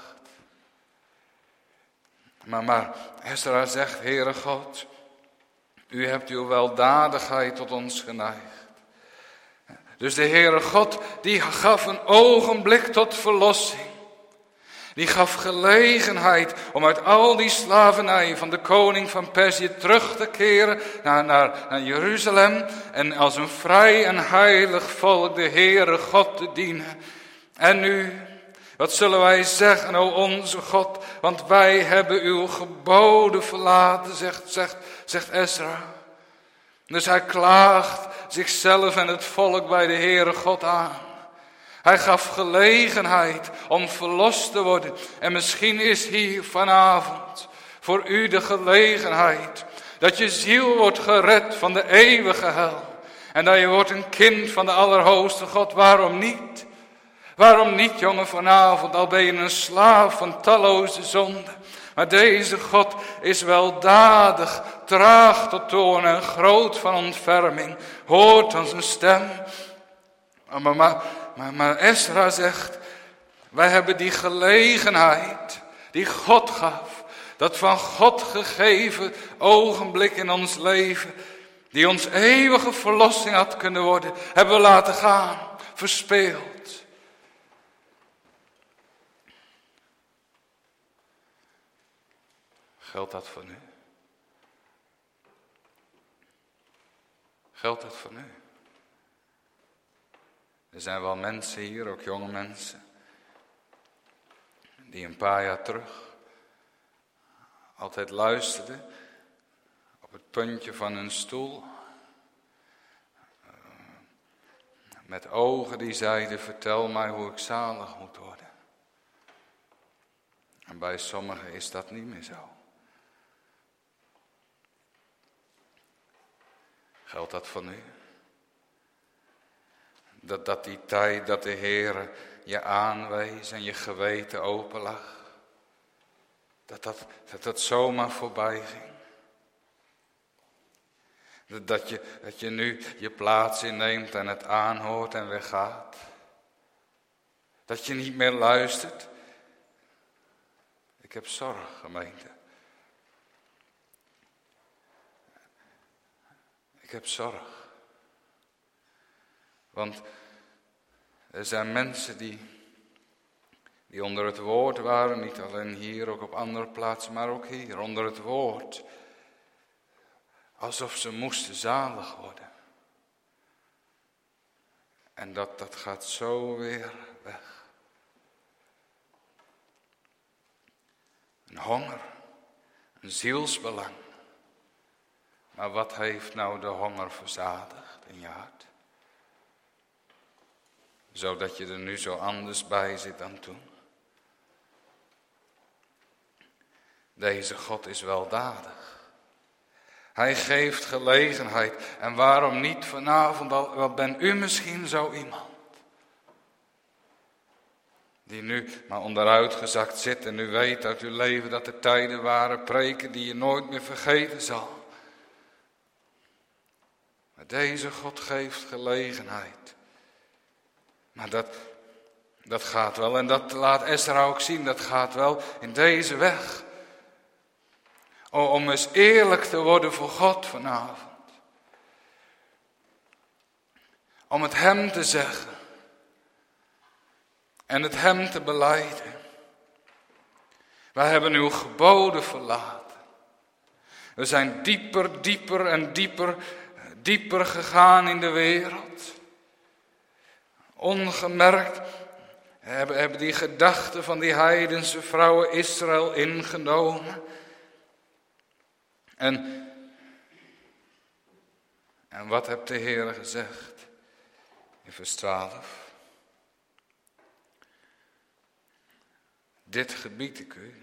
Maar, maar Ezra zegt, Heere God, u hebt uw weldadigheid tot ons geneigd. Dus de Heere God, die gaf een ogenblik tot verlossing. Die gaf gelegenheid om uit al die slavernij van de koning van Perzië terug te keren naar, naar, naar Jeruzalem. En als een vrij en heilig volk de Heere God te dienen. En nu, wat zullen wij zeggen, o onze God, want wij hebben uw geboden verlaten, zegt, zegt, zegt Ezra. Dus hij klaagt zichzelf en het volk bij de Heere God aan. Hij gaf gelegenheid om verlost te worden. En misschien is hier vanavond voor u de gelegenheid dat je ziel wordt gered van de eeuwige hel. En dat je wordt een kind van de Allerhoogste God. Waarom niet? Waarom niet, jongen, vanavond, al ben je een slaaf van talloze zonden. Maar deze God is weldadig, traag tot toorn en groot van ontferming. Hoort aan zijn stem. Maar, maar, maar, maar Ezra zegt, wij hebben die gelegenheid die God gaf. Dat van God gegeven ogenblik in ons leven, die ons eeuwige verlossing had kunnen worden, hebben we laten gaan, verspeeld. Geldt dat voor nu? Geldt dat voor nu? Er zijn wel mensen hier, ook jonge mensen, die een paar jaar terug altijd luisterden op het puntje van hun stoel. Met ogen die zeiden, vertel mij hoe ik zalig moet worden. En bij sommigen is dat niet meer zo. Geldt dat voor u? Dat, dat die tijd dat de Heer je aanwees en je geweten open lag, dat dat, dat, dat zomaar voorbij ging. Dat, dat, je, dat je nu je plaats inneemt en het aanhoort en weer gaat. Dat je niet meer luistert. Ik heb zorg, gemeente. Ik heb zorg. Want er zijn mensen die, die onder het woord waren, niet alleen hier, ook op andere plaatsen, maar ook hier, onder het woord. Alsof ze moesten zalig worden. En dat, dat gaat zo weer weg. Een honger, een zielsbelang. Maar wat heeft nou de honger verzadigd in je hart? Zodat je er nu zo anders bij zit dan toen. Deze God is weldadig. Hij geeft gelegenheid. En waarom niet vanavond al, wat ben u misschien zo iemand? Die nu maar onderuitgezakt zit en u weet uit uw leven dat er tijden waren, preken die je nooit meer vergeten zal. Maar deze God geeft gelegenheid. Maar dat, dat gaat wel, en dat laat Esra ook zien, dat gaat wel in deze weg. Om eens eerlijk te worden voor God vanavond. Om het hem te zeggen. En het hem te belijden. Wij hebben uw geboden verlaten. We zijn dieper, dieper en dieper, dieper gegaan in de wereld. Ongemerkt hebben, hebben die gedachten van die heidense vrouwen Israël ingenomen. En, en wat heeft de Heer gezegd in vers twaalf? Dit gebied ik u.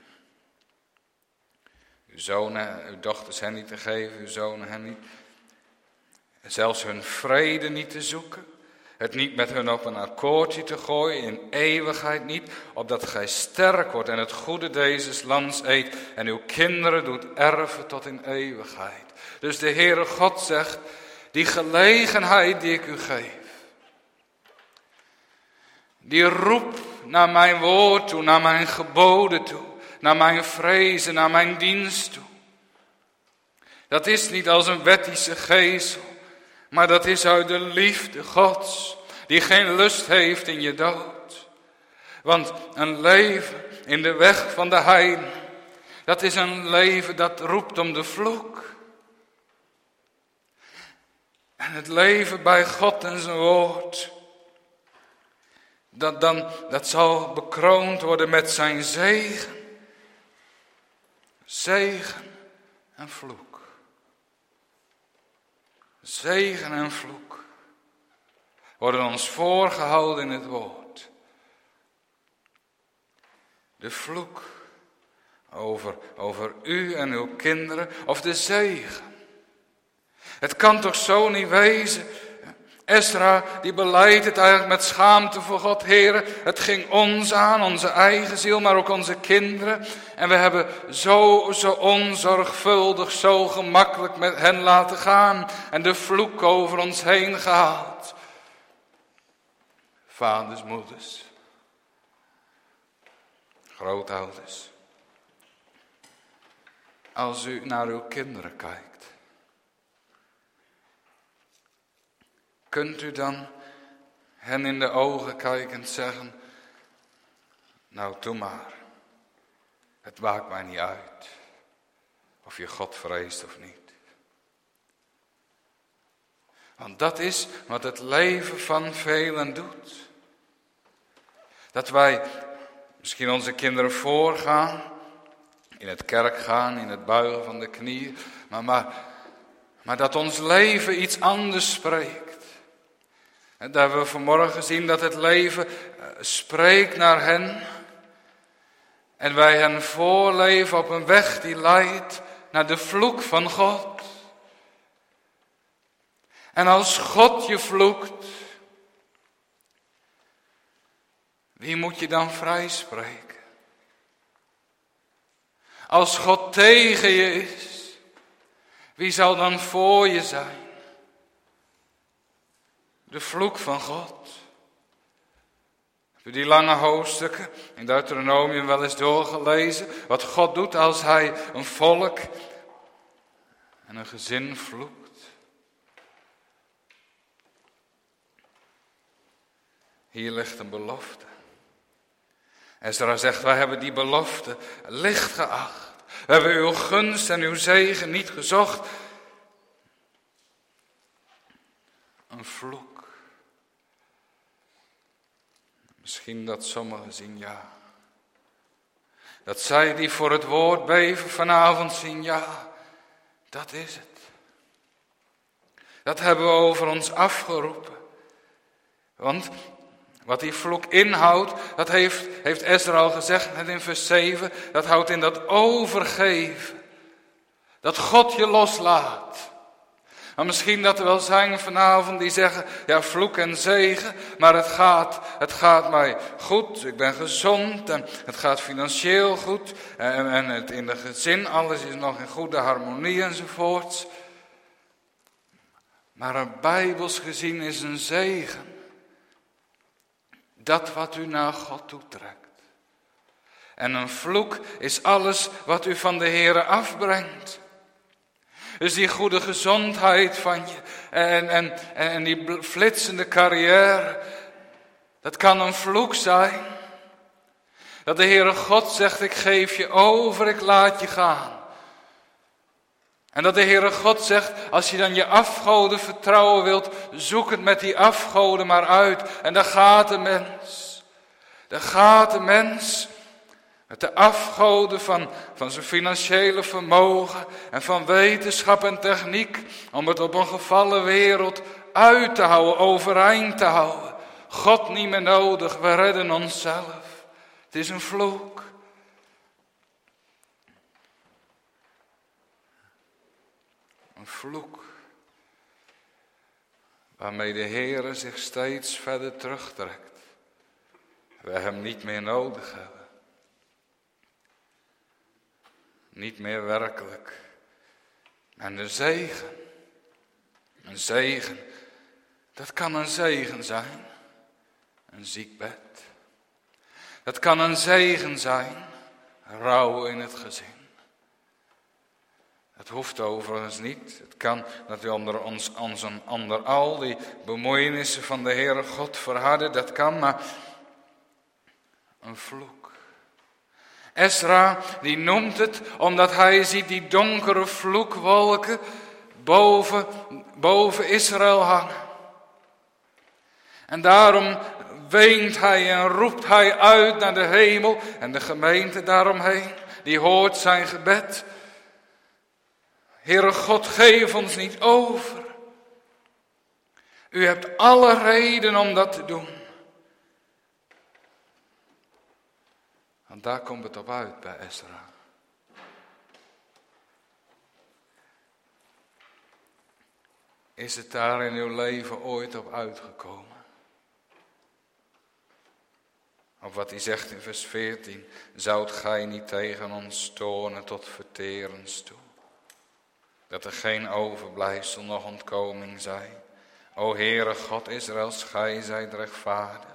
Uw zonen, uw dochters hen niet te geven, uw zonen hen niet. Zelfs hun vrede niet te zoeken. Het niet met hun op een akkoordje te gooien, in eeuwigheid niet, opdat gij sterk wordt en het goede dezes lands eet en uw kinderen doet erven tot in eeuwigheid. Dus de Heere God zegt, die gelegenheid die ik u geef, die roep naar mijn woord toe, naar mijn geboden toe, naar mijn vrezen, naar mijn dienst toe. Dat is niet als een wettische geesel, maar dat is uit de liefde Gods, die geen lust heeft in je dood. Want een leven in de weg van de heiden, dat is een leven dat roept om de vloek. En het leven bij God en zijn woord, dat, dan, dat zal bekroond worden met zijn zegen. Zegen en vloek. Zegen en vloek worden ons voorgehouden in het woord. De vloek over, over u en uw kinderen, of de zegen. Het kan toch zo niet wezen. Esra die belijdt het eigenlijk met schaamte voor God. Heere, het ging ons aan, onze eigen ziel, maar ook onze kinderen. En we hebben zo, zo onzorgvuldig, zo gemakkelijk met hen laten gaan. En de vloek over ons heen gehaald. Vaders, moeders, grootouders. Als u naar uw kinderen kijkt, kunt u dan hen in de ogen kijkend zeggen, nou doe maar, het maakt mij niet uit of je God vreest of niet. Want dat is wat het leven van velen doet. Dat wij misschien onze kinderen voorgaan, in het kerk gaan, in het buigen van de knieën, maar, maar, maar dat ons leven iets anders spreekt. En dat hebben we vanmorgen gezien dat het leven spreekt naar hen. En wij hen voorleven op een weg die leidt naar de vloek van God. En als God je vloekt, wie moet je dan vrijspreken? Als God tegen je is, wie zal dan voor je zijn? De vloek van God. Heb je die lange hoofdstukken in Deuteronomium wel eens doorgelezen? Wat God doet als hij een volk en een gezin vloekt. Hier ligt een belofte. Ezra zegt, wij hebben die belofte licht geacht. We hebben uw gunst en uw zegen niet gezocht. Een vloek. Misschien dat sommigen zien, ja. Dat zij die voor het woord beven vanavond zien, ja, dat is het. Dat hebben we over ons afgeroepen. Want wat die vloek inhoudt, dat heeft, heeft Ezra al gezegd net in vers zeven, dat houdt in dat overgeven. Dat God je loslaat. Maar misschien dat er wel zijn vanavond die zeggen, ja, vloek en zegen, maar het gaat, het gaat mij goed, ik ben gezond en het gaat financieel goed en, en het in de gezin, alles is nog in goede harmonie enzovoorts. Maar een bijbels gezien is een zegen. Dat wat u naar God toetrekt. En een vloek is alles wat u van de Heere afbrengt. Dus die goede gezondheid van je en, en, en die flitsende carrière, dat kan een vloek zijn. Dat de Heere God zegt, ik geef je over, ik laat je gaan. En dat de Heere God zegt, als je dan je afgoden vertrouwen wilt, zoek het met die afgoden maar uit. En daar gaat de mens. Daar gaat de mens met de afgoden van, van zijn financiële vermogen en van wetenschap en techniek. Om het op een gevallen wereld uit te houden, overeind te houden. God niet meer nodig, we redden onszelf. Het is een vloek. Een vloek. Waarmee de Heere zich steeds verder terugtrekt. We hem niet meer nodig hebben. Niet meer werkelijk. En de zegen. Een zegen. Dat kan een zegen zijn. Een ziekbed. Dat kan een zegen zijn. Rouw in het gezin. Het hoeft overigens niet. Het kan dat we onder ons, ons onder al die bemoeienissen van de Heere God verharden. Dat kan, maar een vloek. Ezra die noemt het omdat hij ziet die donkere vloekwolken boven, boven Israël hangen. En daarom weent hij en roept hij uit naar de hemel en de gemeente daaromheen. Die hoort zijn gebed. Heere God, geef ons niet over. U hebt alle reden om dat te doen. Want daar komt het op uit bij Ezra. Is het daar in uw leven ooit op uitgekomen? Of wat hij zegt in vers veertien. Zoudt gij niet tegen ons toornen tot verterens toe? Dat er geen overblijfsel nog ontkoming zij. O Heere God Israëls, gij zijt rechtvaardig.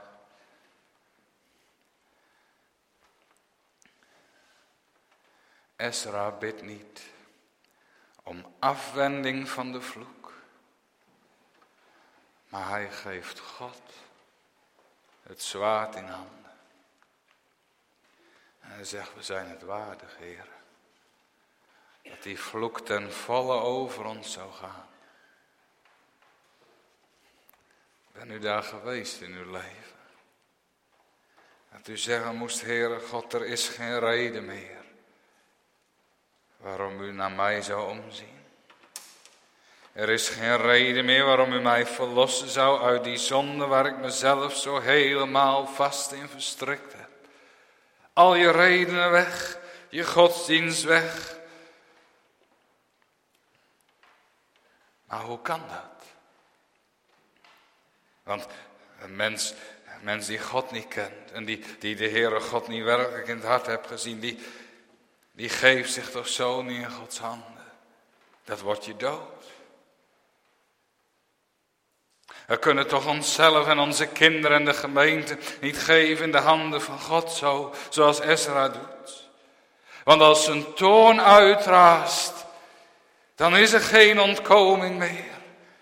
Ezra bidt niet om afwending van de vloek. Maar hij geeft God het zwaard in handen. En hij zegt, we zijn het waardig, Heer. Dat die vloek ten volle over ons zou gaan. Ben u daar geweest in uw leven? Dat u zeggen moest, Heere God, er is geen reden meer waarom u naar mij zou omzien. Er is geen reden meer waarom u mij verlossen zou uit die zonde waar ik mezelf zo helemaal vast in verstrikt heb. Al je redenen weg, je godsdienst weg. Maar hoe kan dat? Want een mens, een mens die God niet kent en die, die de Heere God niet werkelijk in het hart heeft gezien, die, die geeft zich toch zo niet in Gods handen. Dat wordt je dood. We kunnen toch onszelf en onze kinderen en de gemeente niet geven in de handen van God, zo, zoals Ezra doet. Want als zijn toorn uitraast, dan is er geen ontkoming meer.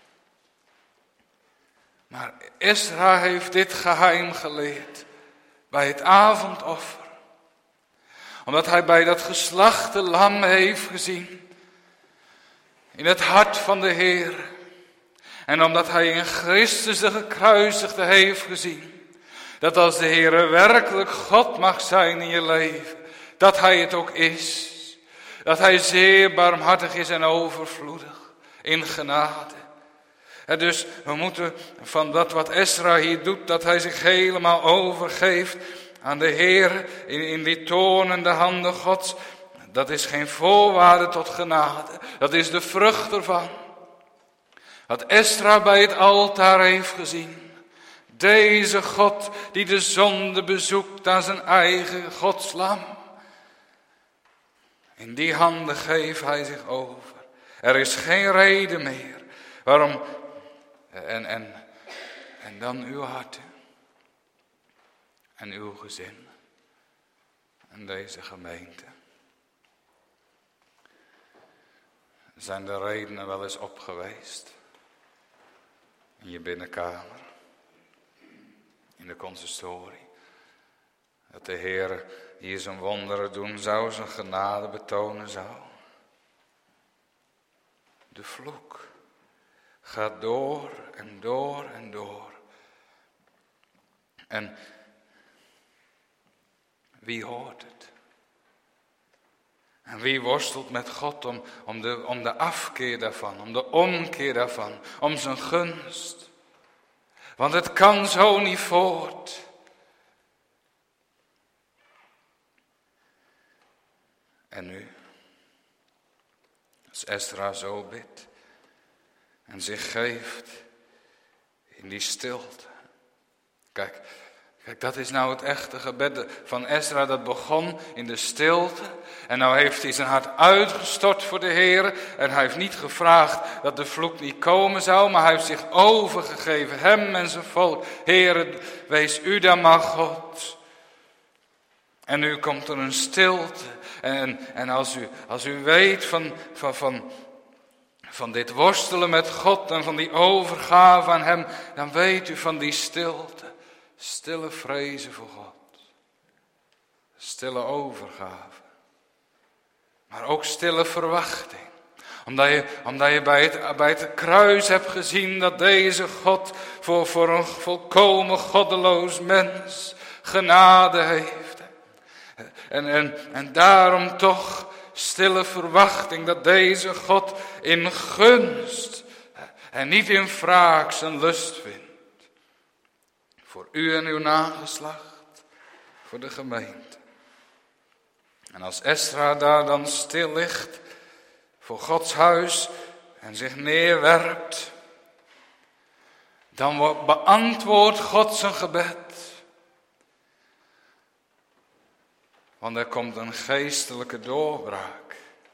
Maar Ezra heeft dit geheim geleerd bij het avondoffer. Omdat hij bij dat geslachte lam heeft gezien in het hart van de Heer. En omdat hij in Christus de gekruisigde heeft gezien, dat als de Heer werkelijk God mag zijn in je leven, dat hij het ook is. Dat hij zeer barmhartig is en overvloedig in genade. En dus we moeten van dat wat Ezra hier doet, dat hij zich helemaal overgeeft aan de Heer in, in die toornende handen Gods. Dat is geen voorwaarde tot genade. Dat is de vrucht ervan. Wat Ezra bij het altaar heeft gezien. Deze God die de zonde bezoekt aan zijn eigen godslam. In die handen geeft hij zich over. Er is geen reden meer. Waarom? En, en, en dan uw harten. En uw gezin. En deze gemeente. Zijn de redenen wel eens op geweest? In je binnenkamer. In de consistorie. Dat de Heer hier zijn wonderen doen zou, zijn genade betonen zou. De vloek gaat door en door en door. En wie hoort het? En wie worstelt met God om, om, de, om de afkeer daarvan, om de omkeer daarvan, om zijn gunst? Want het kan zo niet voort. En nu, als Ezra zo bidt en zich geeft in die stilte. Kijk, kijk, dat is nou het echte gebed van Ezra. Dat begon in de stilte. En nou heeft hij zijn hart uitgestort voor de Heer. En hij heeft niet gevraagd dat de vloek niet komen zou. Maar hij heeft zich overgegeven, hem en zijn volk. Heer, wees u dan maar God. En nu komt er een stilte. En, en als, u, als u weet van, van, van, van dit worstelen met God en van die overgave aan hem, dan weet u van die stilte. Stille vrezen voor God. Stille overgave. Maar ook stille verwachting. Omdat je, omdat je bij, het, bij het kruis hebt gezien dat deze God voor, voor een volkomen goddeloos mens genade heeft. En, en, en daarom toch stille verwachting dat deze God in gunst en niet in wraak zijn lust vindt. Voor u en uw nageslacht, voor de gemeente. En als Ezra daar dan stil ligt voor Gods huis en zich neerwerpt, dan beantwoordt God zijn gebed. Want er komt een geestelijke doorbraak.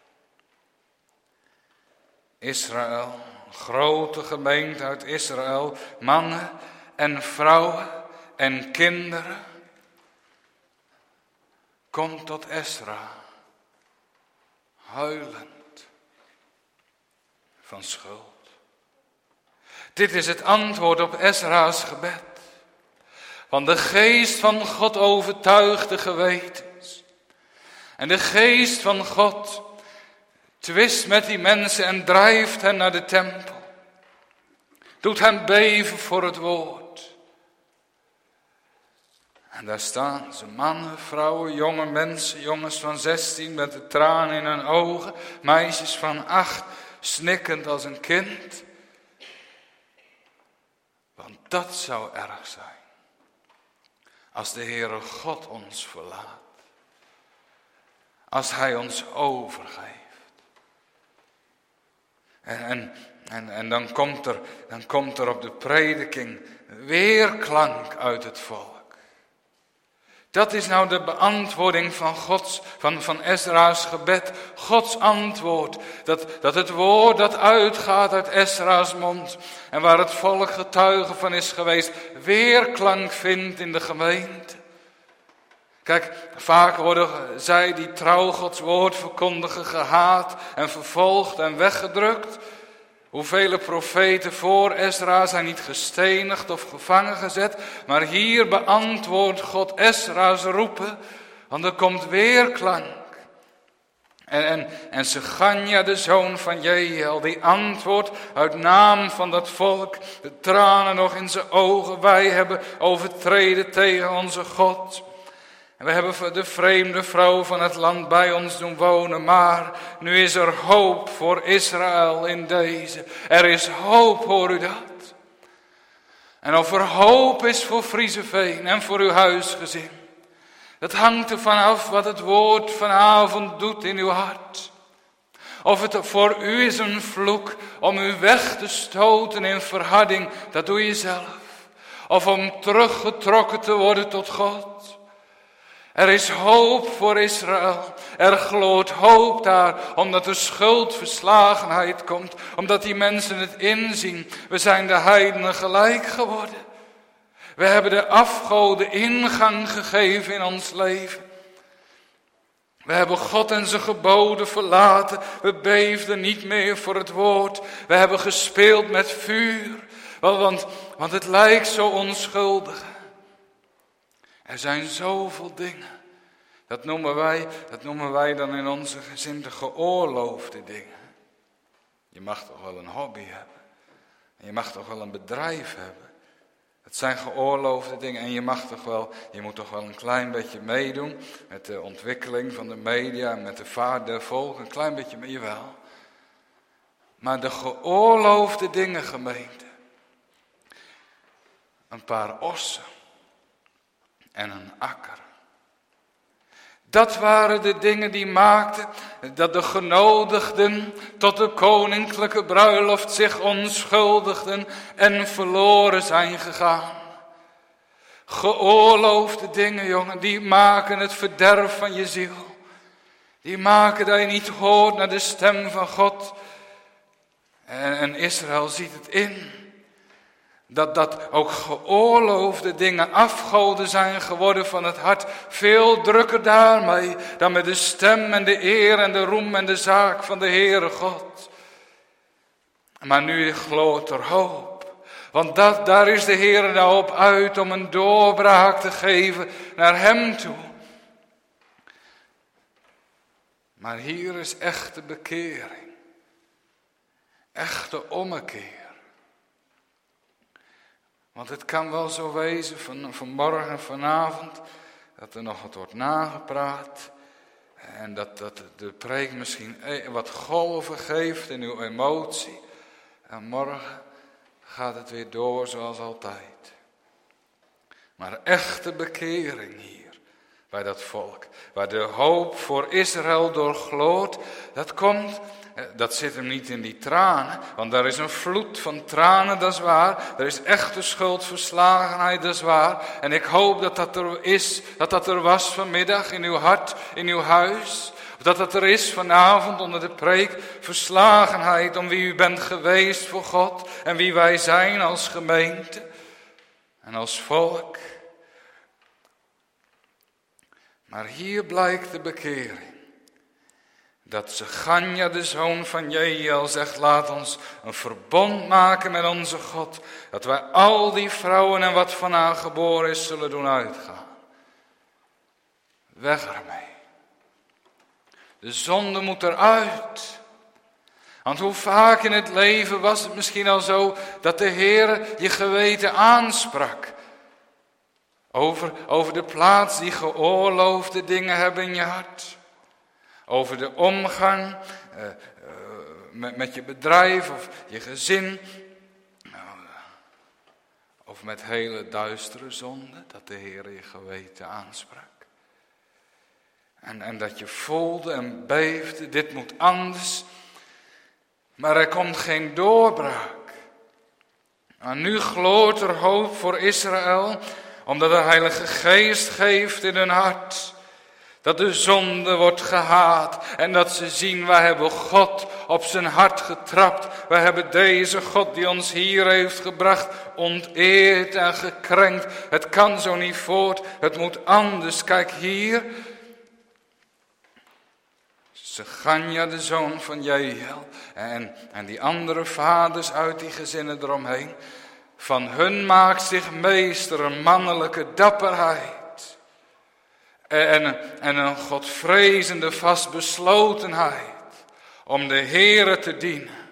Israël, een grote gemeente uit Israël, mannen en vrouwen en kinderen, komt tot Ezra, huilend van schuld. Dit is het antwoord op Ezra's gebed. Want de geest van God overtuigt de gewetens. En de geest van God twist met die mensen en drijft hen naar de tempel. Doet hen beven voor het woord. En daar staan ze, mannen, vrouwen, jonge mensen, jongens van zestien met de tranen in hun ogen, meisjes van acht, snikkend als een kind. Want dat zou erg zijn. Als de Heere God ons verlaat. Als Hij ons overgeeft. En, en, en, en dan, komt er, dan komt er op de prediking weerklank uit het volk. Dat is nou de beantwoording van Gods, van, van Esra's gebed. Gods antwoord. Dat, dat het woord dat uitgaat uit Esra's mond. En waar het volk getuige van is geweest. Weerklank vindt in de gemeente. Kijk, vaak worden zij die trouw Gods woord verkondigen gehaat en vervolgd en weggedrukt. Hoeveel profeten voor Esra zijn niet gestenigd of gevangen gezet. Maar hier beantwoordt God Esra's roepen. Want er komt weerklank. En, en, en Seganja, de zoon van Jehiel, die antwoordt uit naam van dat volk. De tranen nog in zijn ogen. Wij hebben overtreden tegen onze God. En we hebben de vreemde vrouw van het land bij ons doen wonen. Maar nu is er hoop voor Israël in deze. Er is hoop, hoor u dat? En of er hoop is voor Frieseveen en voor uw huisgezin. Dat hangt ervan af wat het woord vanavond doet in uw hart. Of het voor u is een vloek om u weg te stoten in verharding. Dat doe je zelf. Of om teruggetrokken te worden tot God. Er is hoop voor Israël. Er gloort hoop daar, omdat er schuldverslagenheid komt. Omdat die mensen het inzien. We zijn de heidenen gelijk geworden. We hebben de afgoden ingang gegeven in ons leven. We hebben God en zijn geboden verlaten. We beefden niet meer voor het woord. We hebben gespeeld met vuur. Want, want het lijkt zo onschuldig. Er zijn zoveel dingen. Dat noemen wij, dat noemen wij dan in onze gezin de geoorloofde dingen. Je mag toch wel een hobby hebben. En je mag toch wel een bedrijf hebben. Het zijn geoorloofde dingen. En je mag toch wel, je moet toch wel een klein beetje meedoen met de ontwikkeling van de media, met de vaart der volken. Een klein beetje mee, jawel. Maar de geoorloofde dingen, gemeente. Een paar ossen. En een akker. Dat waren de dingen die maakten dat de genodigden tot de koninklijke bruiloft zich onschuldigden en verloren zijn gegaan. Geoorloofde dingen, jongen, die maken het verderf van je ziel. Die maken dat je niet hoort naar de stem van God. En, en Israël ziet het in. Dat, dat ook geoorloofde dingen afgoden zijn geworden van het hart. Veel drukker daarmee dan met de stem en de eer en de roem en de zaak van de Heere God. Maar nu gloort er hoop. Want dat, daar is de Heere nou op uit om een doorbraak te geven naar hem toe. Maar hier is echte bekering. Echte ommekeer. Want het kan wel zo wezen van, vanmorgen en vanavond dat er nog wat wordt nagepraat. En dat, dat de preek misschien wat golven geeft in uw emotie. En morgen gaat het weer door zoals altijd. Maar echte bekering hier bij dat volk. Waar de hoop voor Israël doorgloort. Dat komt... Dat zit hem niet in die tranen, want daar is een vloed van tranen, dat is waar. Er is echte schuldverslagenheid, dat is waar. En ik hoop dat dat er is, dat dat er was vanmiddag in uw hart, in uw huis. Of dat dat er is vanavond onder de preek, verslagenheid om wie u bent geweest voor God. En wie wij zijn als gemeente en als volk. Maar hier blijkt de bekering. Dat Seganja, de zoon van Jehiel, zegt, laat ons een verbond maken met onze God. Dat wij al die vrouwen en wat van haar geboren is zullen doen uitgaan. Weg ermee. De zonde moet eruit. Want hoe vaak in het leven was het misschien al zo dat de Heer je geweten aansprak. Over, over de plaats die geoorloofde dingen hebben in je hart. Over de omgang uh, uh, met, met je bedrijf of je gezin. Uh, of met hele duistere zonden, dat de Heer je geweten aansprak. En, en dat je voelde en beefde, dit moet anders. Maar er komt geen doorbraak. Maar nu gloort er hoop voor Israël, omdat de Heilige Geest geeft in hun hart. Dat de zonde wordt gehaat en dat ze zien, wij hebben God op zijn hart getrapt. Wij hebben deze God die ons hier heeft gebracht, onteerd en gekrenkt. Het kan zo niet voort, het moet anders. Kijk hier. Seganja, de zoon van Jeiel, en, en die andere vaders uit die gezinnen eromheen. Van hun maakt zich meester een mannelijke dapperheid. En, en een godvrezende vastbeslotenheid om de Heere te dienen.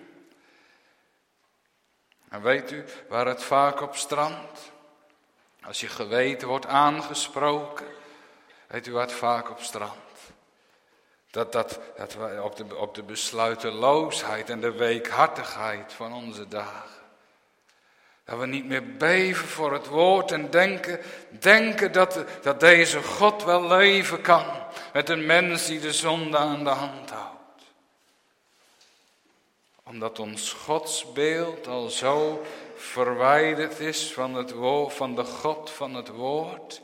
En weet u waar het vaak op strandt? Als je geweten wordt aangesproken, weet u waar het vaak op strandt? Dat, dat, dat we op de, op de besluiteloosheid en de weekhartigheid van onze dagen. Dat we niet meer beven voor het woord en denken, denken dat, dat deze God wel leven kan met een mens die de zonde aan de hand houdt. Omdat ons godsbeeld al zo verwijderd is van, het woord, van de God van het woord.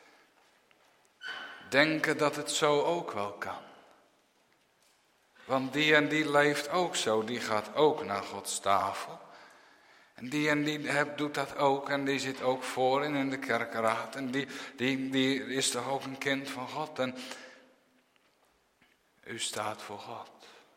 Denken dat het zo ook wel kan. Want die en die leeft ook zo, die gaat ook naar Gods tafel. En die en die doet dat ook en die zit ook voorin in de kerkraad. En die, die, die is toch ook een kind van God. En u staat voor God.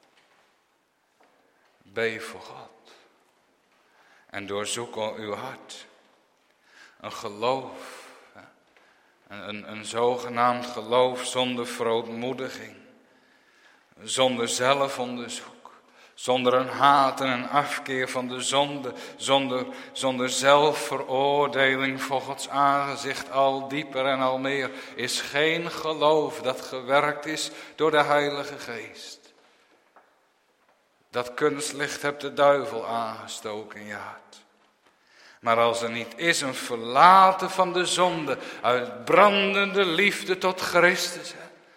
Beef voor God. En doorzoek uw hart. Een geloof. Een, een, een zogenaamd geloof zonder verootmoediging. Zonder zelfonderzoek. Zonder een haat en een afkeer van de zonde. Zonder, zonder zelfveroordeling voor Gods aangezicht al dieper en al meer. Is geen geloof dat gewerkt is door de Heilige Geest. Dat kunstlicht hebt de duivel aangestoken in je hart. Maar als er niet is een verlaten van de zonde uit brandende liefde tot Christus.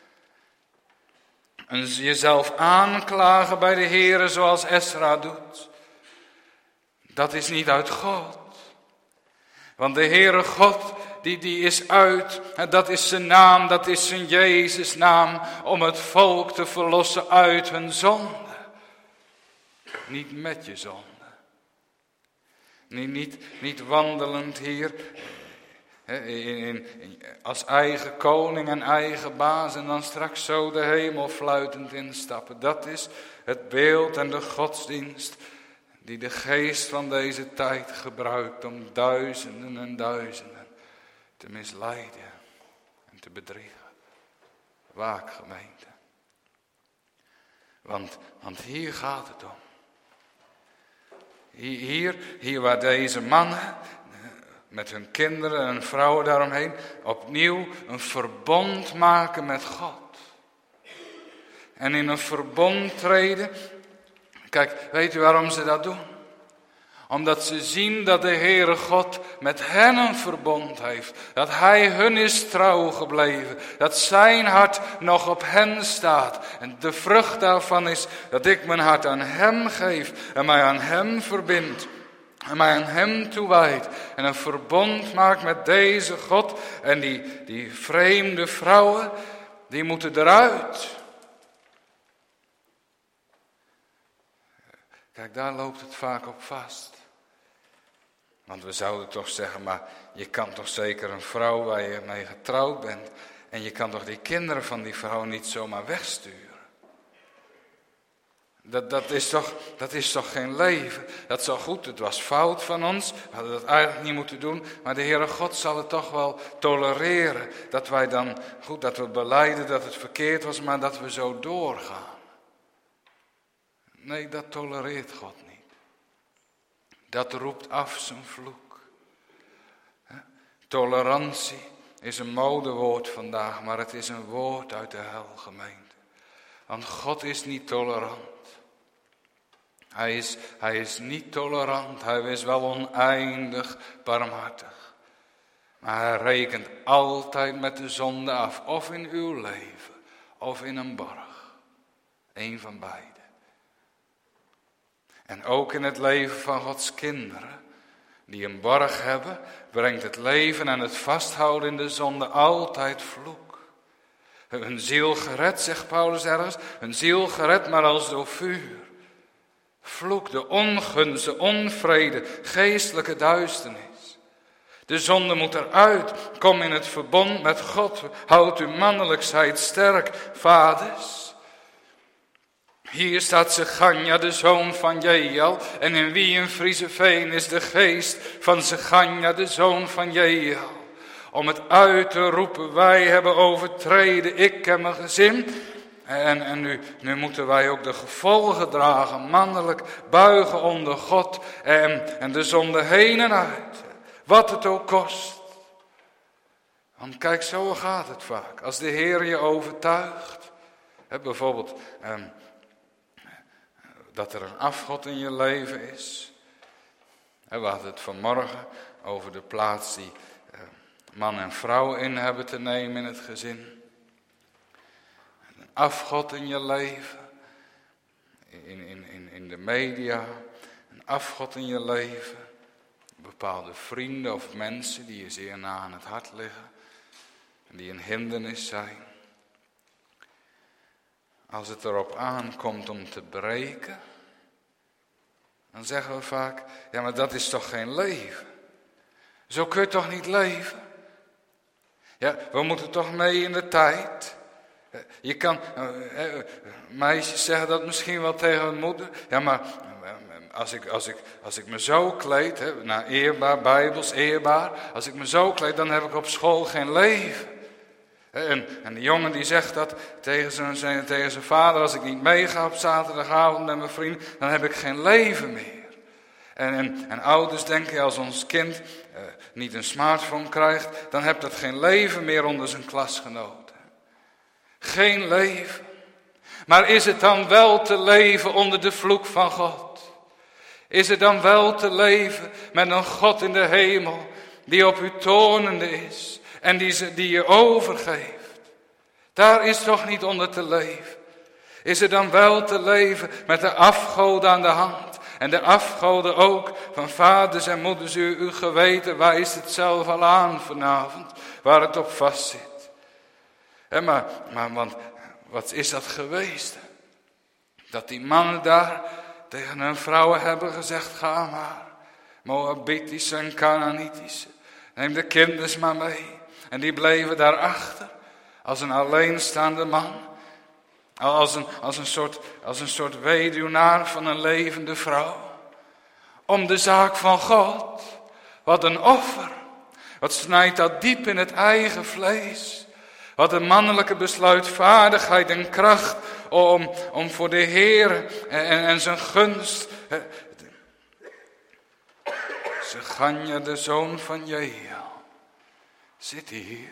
En jezelf aanklagen bij de Heere zoals Esra doet. Dat is niet uit God. Want de Heere God, die, die is uit. En dat is zijn naam, dat is zijn Jezus naam. Om het volk te verlossen uit hun zonde. Niet met je zonde. Niet, niet, niet wandelend hier. In, in, in, als eigen koning en eigen baas en dan straks zo de hemel fluitend instappen. Dat is het beeld en de godsdienst die de geest van deze tijd gebruikt om duizenden en duizenden te misleiden en te bedriegen. Waak, gemeente. Want, want hier gaat het om. Hier, hier waar deze mannen met hun kinderen en vrouwen daaromheen opnieuw een verbond maken met God. En in een verbond treden. Kijk, weet u waarom ze dat doen? Omdat ze zien dat de Heere God met hen een verbond heeft. Dat Hij hun is trouw gebleven. Dat zijn hart nog op hen staat. En de vrucht daarvan is dat ik mijn hart aan Hem geef en mij aan Hem verbind. En mij aan Hem toewijdt. En een verbond maakt met deze God. En die, die vreemde vrouwen, die moeten eruit. Kijk, daar loopt het vaak op vast. Want we zouden toch zeggen, maar je kan toch zeker een vrouw waar je mee getrouwd bent. En je kan toch die kinderen van die vrouw niet zomaar wegsturen. Dat, dat, is toch, dat is toch geen leven. Dat is al goed, het was fout van ons. We hadden dat eigenlijk niet moeten doen. Maar de Heere God zal het toch wel tolereren. Dat wij dan, goed, dat we belijden dat het verkeerd was, maar dat we zo doorgaan. Nee, dat tolereert God niet. Dat roept af zijn vloek. Tolerantie is een modewoord vandaag, maar het is een woord uit de hel, gemeente. Want God is niet tolerant. Hij is, hij is niet tolerant, hij is wel oneindig barmhartig. Maar hij rekent altijd met de zonde af, of in uw leven, of in een borg. Eén van beide. En ook in het leven van Gods kinderen, die een borg hebben, brengt het leven en het vasthouden in de zonde altijd vloek. Hun ziel gered, zegt Paulus ergens, hun ziel gered, maar als door vuur. Vloek, de ongunst, de onvrede, geestelijke duisternis. De zonde moet eruit. Kom in het verbond met God. Houd uw mannelijkheid sterk, vaders. Hier staat Seganja, de zoon van Jeiel. En in wie in Frieseveen is de geest van Seganja, de zoon van Jeiel. Om het uit te roepen, wij hebben overtreden, ik en mijn gezin. En, en nu, nu moeten wij ook de gevolgen dragen, mannelijk buigen onder God en, en de zonde heen en uit. Wat het ook kost. Want kijk, zo gaat het vaak. Als de Heer je overtuigt. Hè, bijvoorbeeld eh, dat er een afgod in je leven is. Hè, we hadden het vanmorgen over de plaats die eh, man en vrouw in hebben te nemen in het gezin. Een afgod in je leven. In, in, in, in de media. Een afgod in je leven. Bepaalde vrienden of mensen die je zeer na aan het hart liggen. En die een hindernis zijn. Als het erop aankomt om te breken. Dan zeggen we vaak. Ja, maar dat is toch geen leven. Zo kun je toch niet leven. Ja, we moeten toch mee in de tijd. Je kan, uh, uh, meisjes zeggen dat misschien wel tegen hun moeder. Ja, maar als ik, als ik, als ik me zo kleed, hè, nou eerbaar, bijbels, eerbaar. Als ik me zo kleed, dan heb ik op school geen leven. En, en de jongen die zegt dat tegen zijn, tegen zijn vader. Als ik niet meega op zaterdagavond met mijn vriend, dan heb ik geen leven meer. En, en, en ouders denken, als ons kind uh, niet een smartphone krijgt, dan heeft dat geen leven meer onder zijn klasgenoten. Geen leven. Maar is het dan wel te leven onder de vloek van God? Is het dan wel te leven met een God in de hemel die op u toornende is en die, ze, die je overgeeft? Daar is toch niet onder te leven. Is het dan wel te leven met de afgoden aan de hand en de afgoden ook van vaders en moeders? U, uw geweten wijst het zelf al aan vanavond waar het op vast zit. He, maar, maar want, wat is dat geweest? Dat die mannen daar tegen hun vrouwen hebben gezegd, ga maar. Moabitische en Canaanitische. Neem de kinders maar mee. En die bleven daarachter. Als een alleenstaande man. Als een, als een, soort, als een soort weduwnaar van een levende vrouw. Om de zaak van God. Wat een offer. Wat snijdt dat diep in het eigen vlees. Wat een mannelijke besluitvaardigheid en kracht om, om voor de Heer en, en, en zijn gunst. Seganja, de zoon van Jeiel. Zit hier.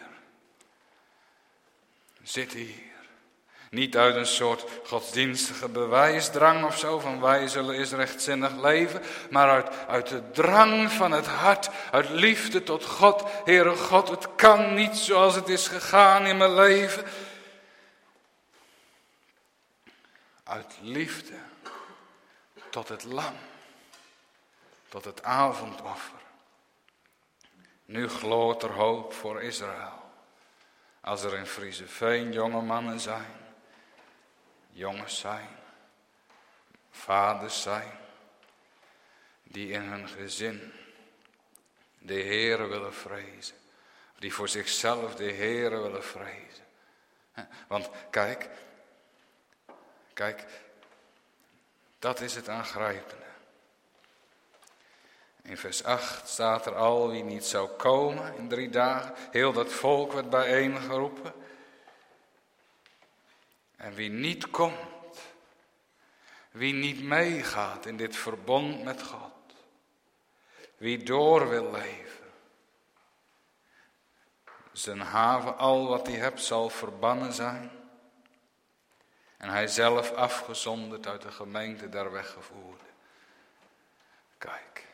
Zit hier. Niet uit een soort godsdienstige bewijsdrang of zo, van wij zullen eens rechtzinnig leven, maar uit, uit de drang van het hart, uit liefde tot God. Heere God, het kan niet zoals het is gegaan in mijn leven. Uit liefde tot het lam, tot het avondoffer. Nu gloort er hoop voor Israël. Als er in Frieseveen jonge mannen zijn. Jongens zijn, vaders zijn, die in hun gezin de Heere willen vrezen. Die voor zichzelf de Heere willen vrezen. Want kijk, kijk, dat is het aangrijpende. In vers acht staat er al wie niet zou komen in drie dagen. Heel dat volk werd bijeengeroepen. En wie niet komt, wie niet meegaat in dit verbond met God, wie door wil leven, zijn haven al wat hij hebt zal verbannen zijn en hij zelf afgezonderd uit de gemeente der weggevoerden. Kijk,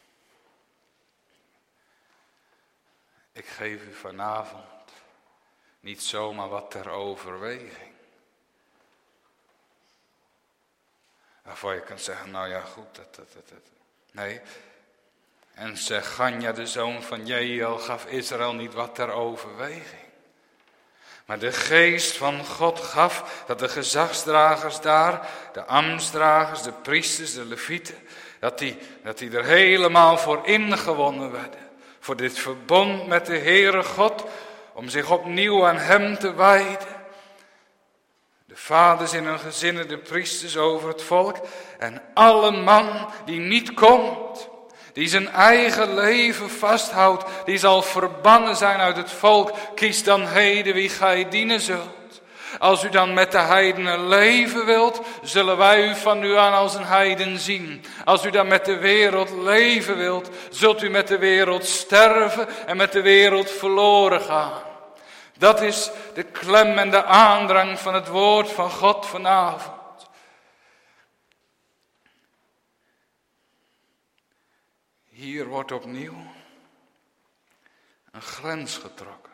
ik geef u vanavond niet zomaar wat ter overweging. Waarvoor je kunt zeggen, nou ja goed, dat, dat, dat, dat. Nee. En Zechanja, de zoon van Jeiel, gaf Israël niet wat ter overweging. Maar de geest van God gaf dat de gezagsdragers daar, de ambtsdragers, de priesters, de levieten, dat die, dat die er helemaal voor ingewonnen werden. Voor dit verbond met de Heere God, om zich opnieuw aan hem te wijden. De vaders in hun gezinnen, de priesters over het volk. En alle man die niet komt, die zijn eigen leven vasthoudt, die zal verbannen zijn uit het volk. Kies dan heden wie gij dienen zult. Als u dan met de heidenen leven wilt, zullen wij u van nu aan als een heiden zien. Als u dan met de wereld leven wilt, zult u met de wereld sterven en met de wereld verloren gaan. Dat is de klem en de aandrang van het woord van God vanavond. Hier wordt opnieuw een grens getrokken.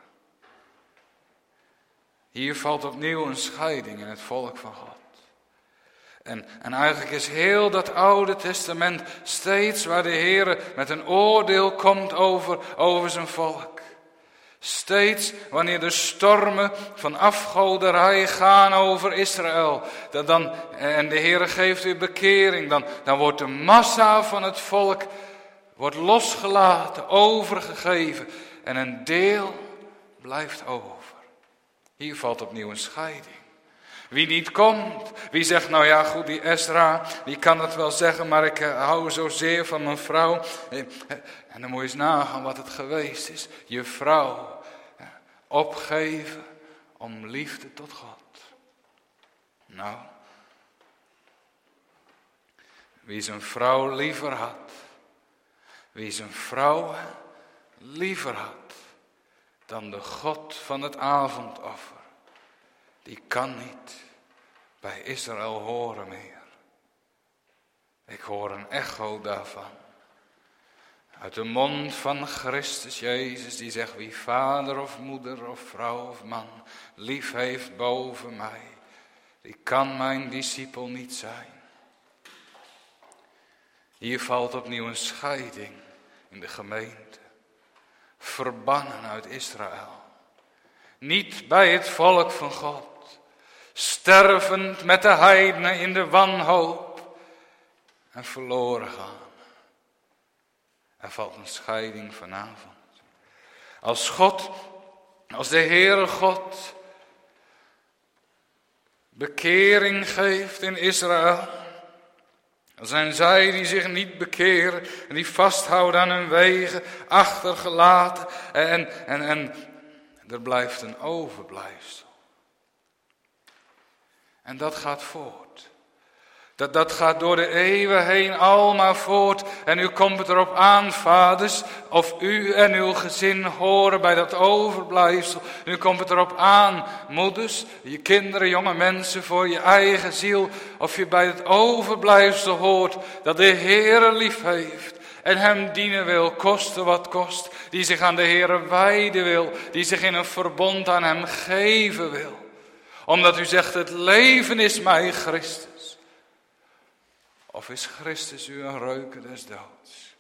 Hier valt opnieuw een scheiding in het volk van God. En, en eigenlijk is heel dat Oude Testament steeds waar de Heer met een oordeel komt over, over zijn volk. Steeds wanneer de stormen van afgoderij gaan over Israël. Dat dan, en de Heer geeft weer bekering. Dan, dan wordt de massa van het volk wordt losgelaten, overgegeven. En een deel blijft over. Hier valt opnieuw een scheiding. Wie niet komt, wie zegt, nou ja goed, die Esra, die kan het wel zeggen, maar ik hou zozeer van mijn vrouw. En dan moet je eens nagaan wat het geweest is. Je vrouw opgeven om liefde tot God. Nou, wie zijn vrouw liever had, wie zijn vrouw liever had dan de God van het avondoffer, die kan niet bij Israël horen meer. Ik hoor een echo daarvan. Uit de mond van Christus Jezus, die zegt, wie vader of moeder of vrouw of man lief heeft boven mij, die kan mijn discipel niet zijn. Hier valt opnieuw een scheiding in de gemeente. Verbannen uit Israël. Niet bij het volk van God. Stervend met de heidenen in de wanhoop. En verloren gaan. Er valt een scheiding vanavond. Als God, als de Heere God bekering geeft in Israël, dan zijn zij die zich niet bekeren en die vasthouden aan hun wegen, achtergelaten en, en, en er blijft een overblijfsel. En dat gaat voort. Dat, dat gaat door de eeuwen heen almaar voort. En u komt het erop aan, vaders, of u en uw gezin horen bij dat overblijfsel. Nu komt het erop aan, moeders, je kinderen, jonge mensen, voor je eigen ziel. Of je bij het overblijfsel hoort dat de Heere lief heeft. En hem dienen wil, koste wat kost. Die zich aan de Heere wijden wil. Die zich in een verbond aan hem geven wil. Omdat u zegt, het leven is mij Christus. Of is Christus u een reuken des doods?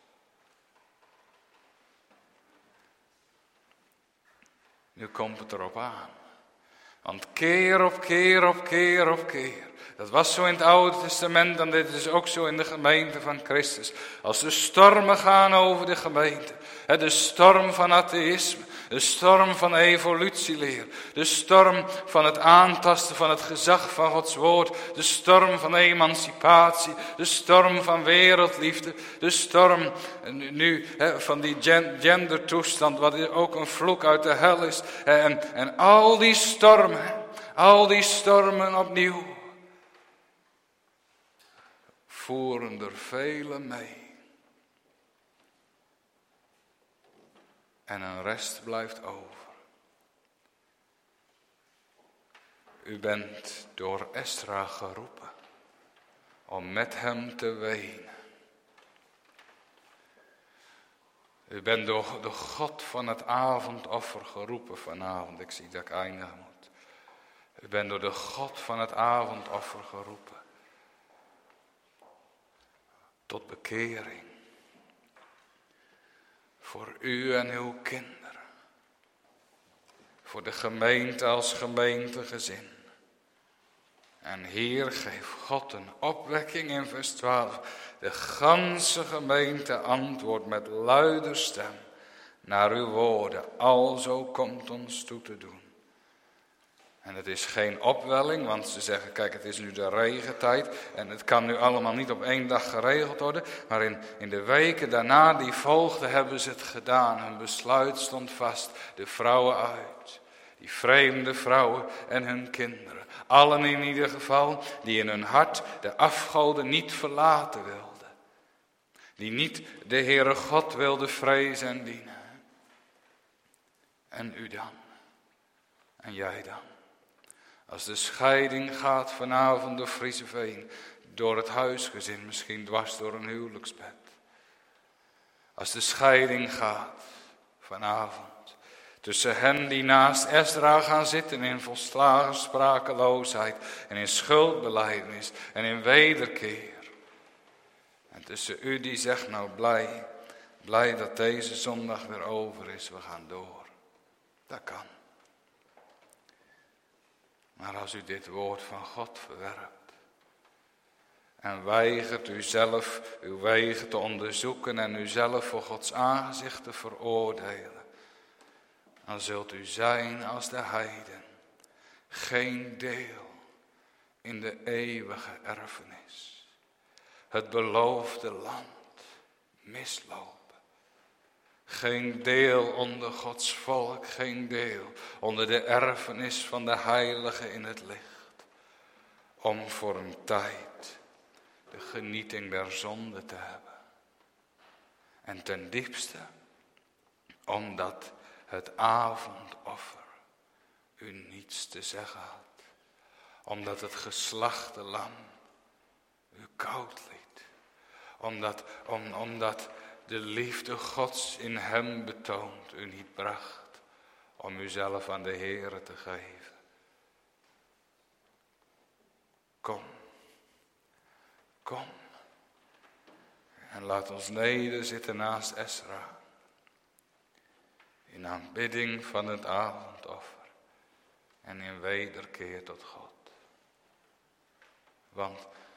Nu komt het erop aan. Want keer op keer op keer op keer. Dat was zo in het Oude Testament en dit is ook zo in de gemeente van Christus. Als de stormen gaan over de gemeente. De storm van atheïsme. De storm van evolutieleer. De storm van het aantasten van het gezag van Gods woord. De storm van emancipatie. De storm van wereldliefde. De storm nu he, van die gendertoestand. Wat ook een vloek uit de hel is. En, en al die stormen. Al die stormen opnieuw. Voeren er velen mee. En een rest blijft over. U bent door Esra geroepen om met hem te wenen. U bent door de God van het avondoffer geroepen vanavond. Ik zie dat ik eindigen moet. U bent door de God van het avondoffer geroepen. tot bekering. Voor u en uw kinderen. Voor de gemeente als gemeentegezin. En hier geeft God een opwekking in vers twaalf. De ganse gemeente antwoordt met luider stem naar uw woorden. Alzo komt ons toe te doen. En het is geen opwelling, want ze zeggen, kijk, het is nu de regentijd. En het kan nu allemaal niet op één dag geregeld worden. Maar in, in de weken daarna die volgden hebben ze het gedaan. Hun besluit stond vast. De vrouwen uit. Die vreemde vrouwen en hun kinderen. Allen in ieder geval die in hun hart de afgoden niet verlaten wilden. Die niet de Heere God wilden vrezen en dienen. En u dan. En jij dan. Als de scheiding gaat vanavond door Frieseveen. Door het huisgezin, misschien dwars door een huwelijksbed. Als de scheiding gaat vanavond. Tussen hen die naast Esdra gaan zitten in volslagen sprakeloosheid en in schuldbelijdenis en in wederkeer. En tussen u die zegt nou blij, blij dat deze zondag weer over is, we gaan door. Dat kan. Maar als u dit woord van God verwerpt en weigert u zelf uw wegen te onderzoeken en u zelf voor Gods aangezicht te veroordelen, dan zult u zijn als de heiden, geen deel in de eeuwige erfenis. Het beloofde land mislopen. Geen deel onder Gods volk, geen deel onder de erfenis van de heiligen in het licht. Om voor een tijd de genieting der zonde te hebben. En ten diepste, omdat het avondoffer u niets te zeggen had. Omdat het geslachte lam u koud liet. Omdat, om, omdat de liefde Gods in hem betoond u niet bracht. Om uzelf aan de Heere te geven. Kom. Kom. En laat ons nederzitten naast Esra. In aanbidding van het avondoffer. En in wederkeer tot God. Want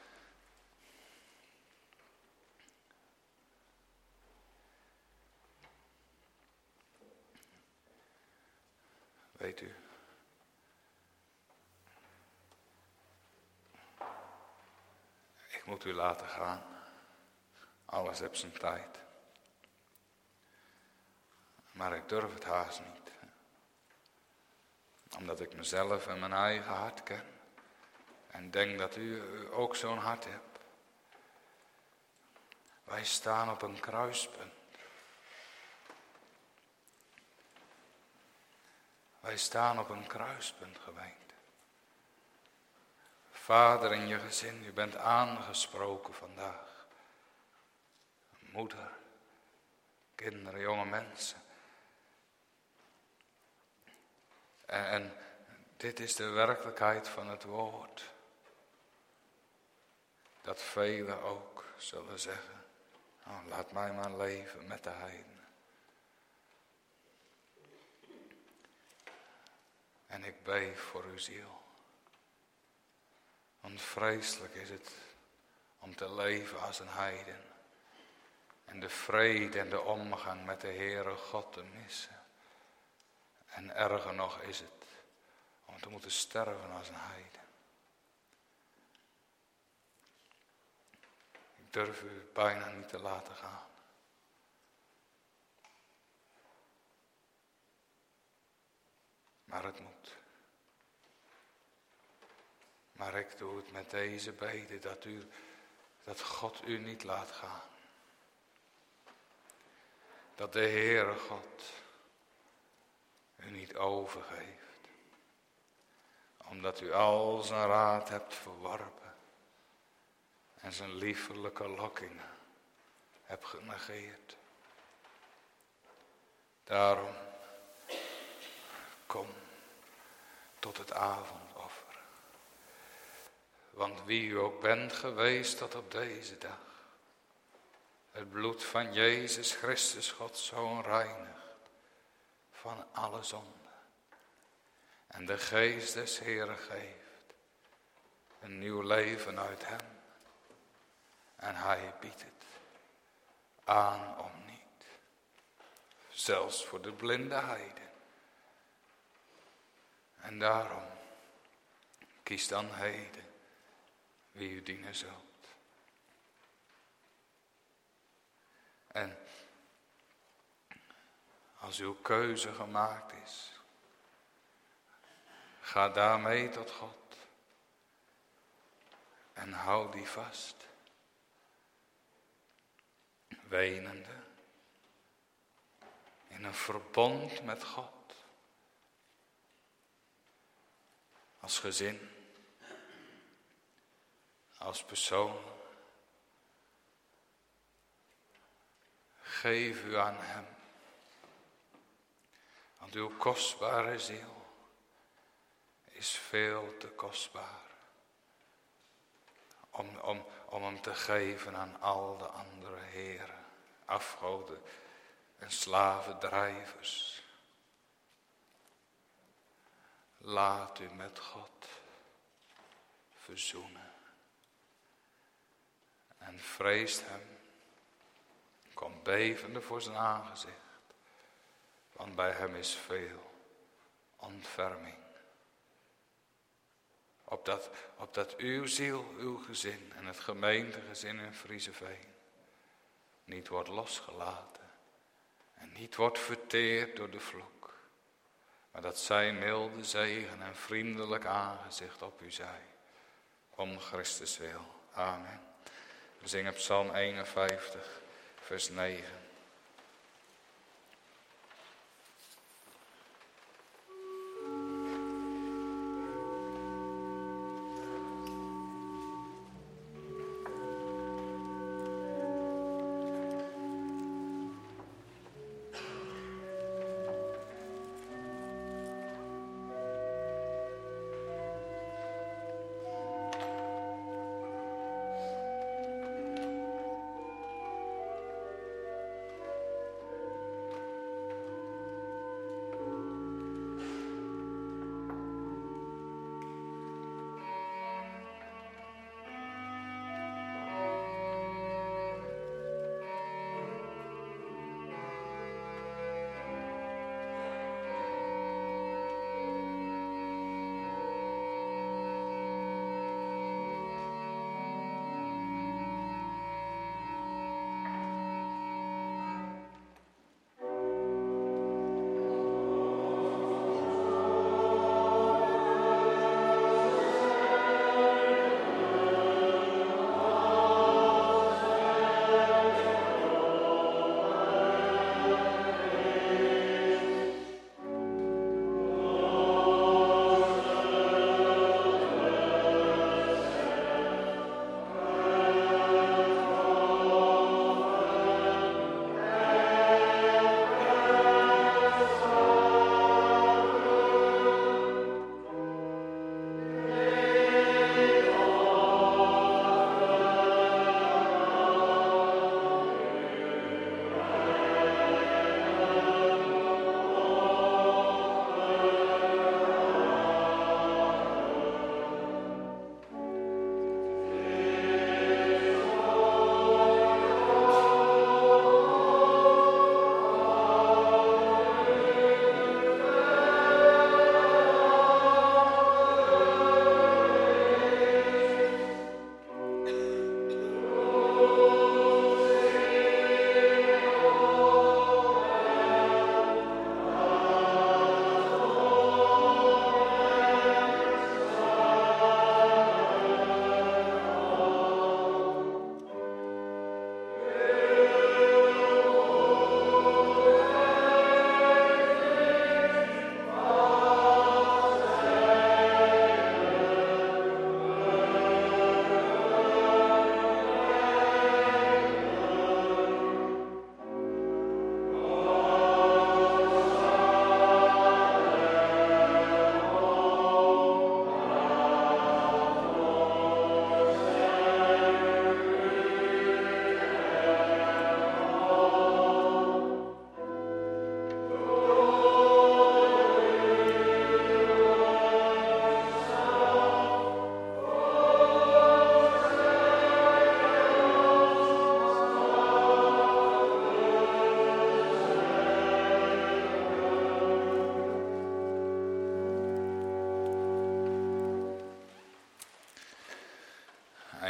weet u, ik moet u laten gaan. Alles heeft zijn tijd. Maar ik durf het haast niet. Omdat ik mezelf en mijn eigen hart ken. En denk dat u ook zo'n hart hebt. Wij staan op een kruispunt. Wij staan op een kruispunt, gemeente. Vader en je gezin, u bent aangesproken vandaag. Moeder, kinderen, jonge mensen. En, en dit is de werkelijkheid van het woord. Dat velen ook zullen zeggen, oh, laat mij maar leven met de heiden. En ik beef voor uw ziel. Want vreselijk is het om te leven als een heiden. En de vrede en de omgang met de Heere God te missen. En erger nog is het om te moeten sterven als een heiden. Ik durf u bijna niet te laten gaan. Maar het moet. Maar ik doe het met deze bede dat, u, dat God u niet laat gaan. Dat de Heere God u niet overgeeft. Omdat u al zijn raad hebt verworpen. En zijn liefelijke lokkingen hebt genegeerd. Daarom, kom tot het avondoffer. Want wie u ook bent geweest tot op deze dag. Het bloed van Jezus Christus, Gods Zoon, reinigt van alle zonde. En de geest des Heeren geeft een nieuw leven uit hem. En hij biedt het aan om niet. Zelfs voor de blinde heiden. En daarom kies dan heden wie u dienen zult. En als uw keuze gemaakt is, ga daarmee tot God. En hou die vast. Wenende. In een verbond met God. Als gezin. Als persoon. Geef u aan hem. Want uw kostbare ziel is veel te kostbaar. Om, om, om hem te geven aan al de andere heren, afgoden en slavendrijvers. Laat u met God verzoenen. En vreest hem. Kom bevende voor zijn aangezicht. Want bij hem is veel ontferming. Opdat, opdat uw ziel, uw gezin en het gemeentegezin in Frieseveen niet wordt losgelaten. En niet wordt verteerd door de vloek. Maar dat zijn milde zegen en vriendelijk aangezicht op u zij. Om Christus wil. Amen. We zingen Psalm eenenvijftig, vers negen.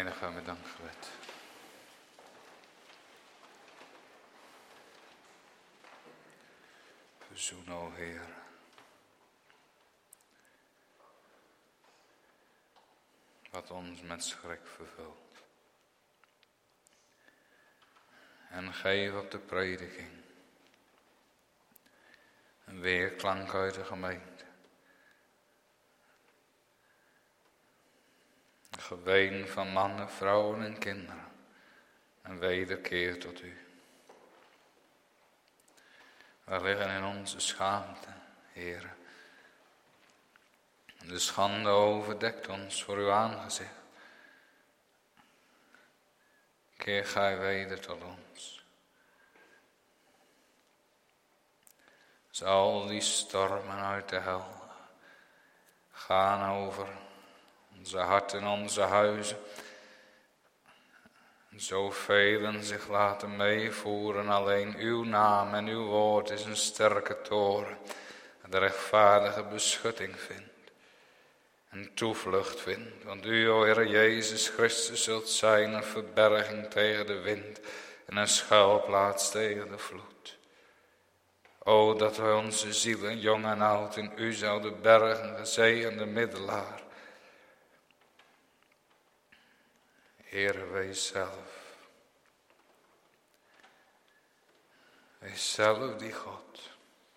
eindigen we met dankgebed. Verzoen, o Heer. Wat ons met schrik vervult. En geef op de prediking een weerklank uit de gemeente. Een geween van mannen, vrouwen en kinderen. Een wederkeer tot u. We liggen in onze schaamte, Heere. De schande overdekt ons voor uw aangezicht. Keer gij weder tot ons. Zal die stormen uit de hel gaan over onze harten en onze huizen. Zoveel zich laten meevoeren, alleen uw naam en uw woord is een sterke toren. De rechtvaardige beschutting vindt en toevlucht vindt. Want u, o Heer Jezus Christus, zult zijn een verberging tegen de wind en een schuilplaats tegen de vloed. O, dat wij onze zielen, jong en oud, in u zouden bergen, de gezegende middelaar. Heere, wees zelf. Wees zelf die God.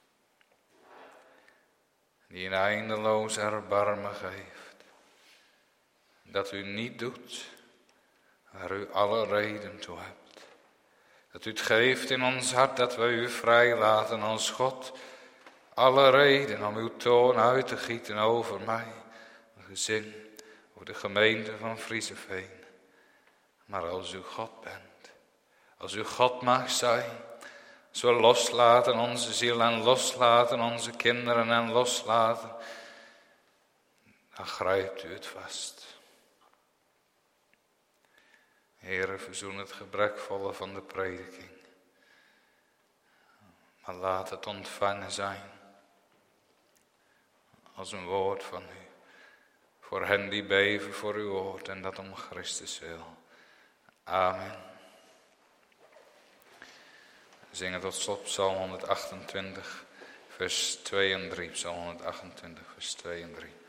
Die een eindeloos erbarmen geeft. Dat u niet doet waar u alle reden toe hebt. Dat u het geeft in ons hart dat wij u vrijlaten als God. Alle reden om uw toorn uit te gieten over mij. Een gezin, over de gemeente van Frieseveen. Maar als u God bent, als u God mag zijn, als we loslaten onze ziel en loslaten onze kinderen en loslaten, dan grijpt u het vast. Heere, verzoen het gebrekvolle van de prediking, maar laat het ontvangen zijn als een woord van u, voor hen die beven voor uw woord en dat om Christus wil. Amen. We zingen tot slot Psalm honderdachtentwintig, vers twee en drie. Psalm honderdachtentwintig, vers twee en drie.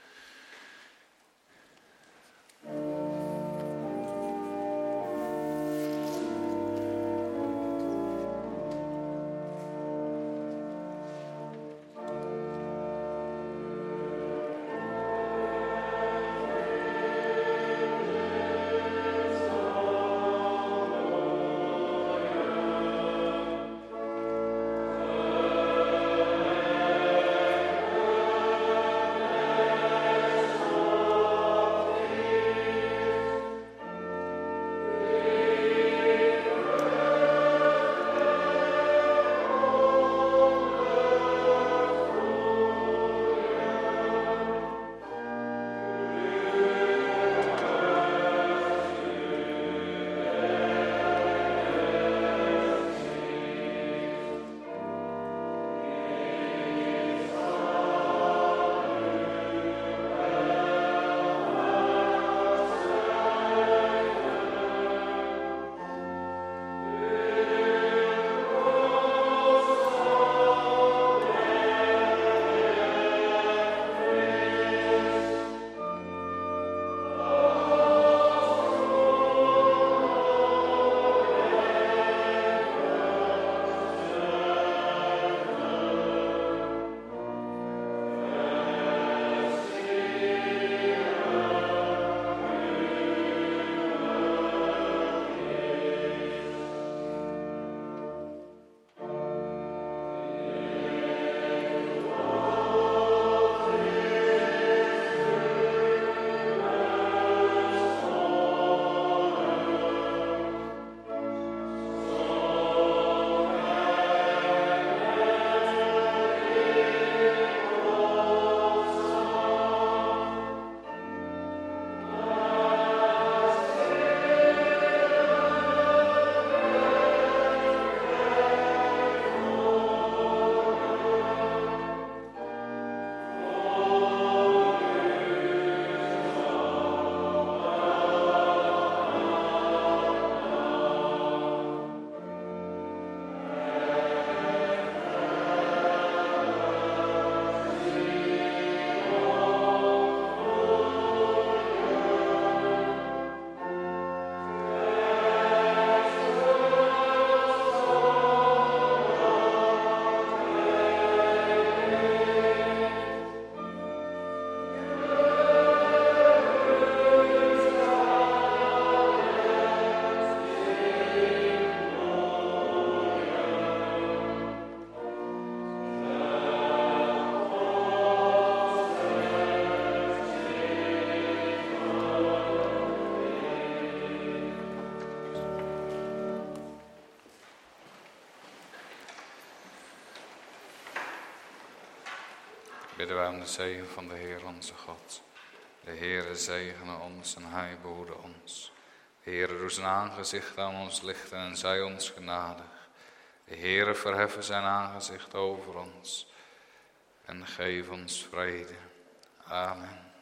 bidden wij om de zegen van de Heer onze God. De Heere zegene ons en hij behoede ons. De Heere doet zijn aangezicht aan ons lichten en zij ons genadig. De Heere verheffen zijn aangezicht over ons en geef ons vrede. Amen.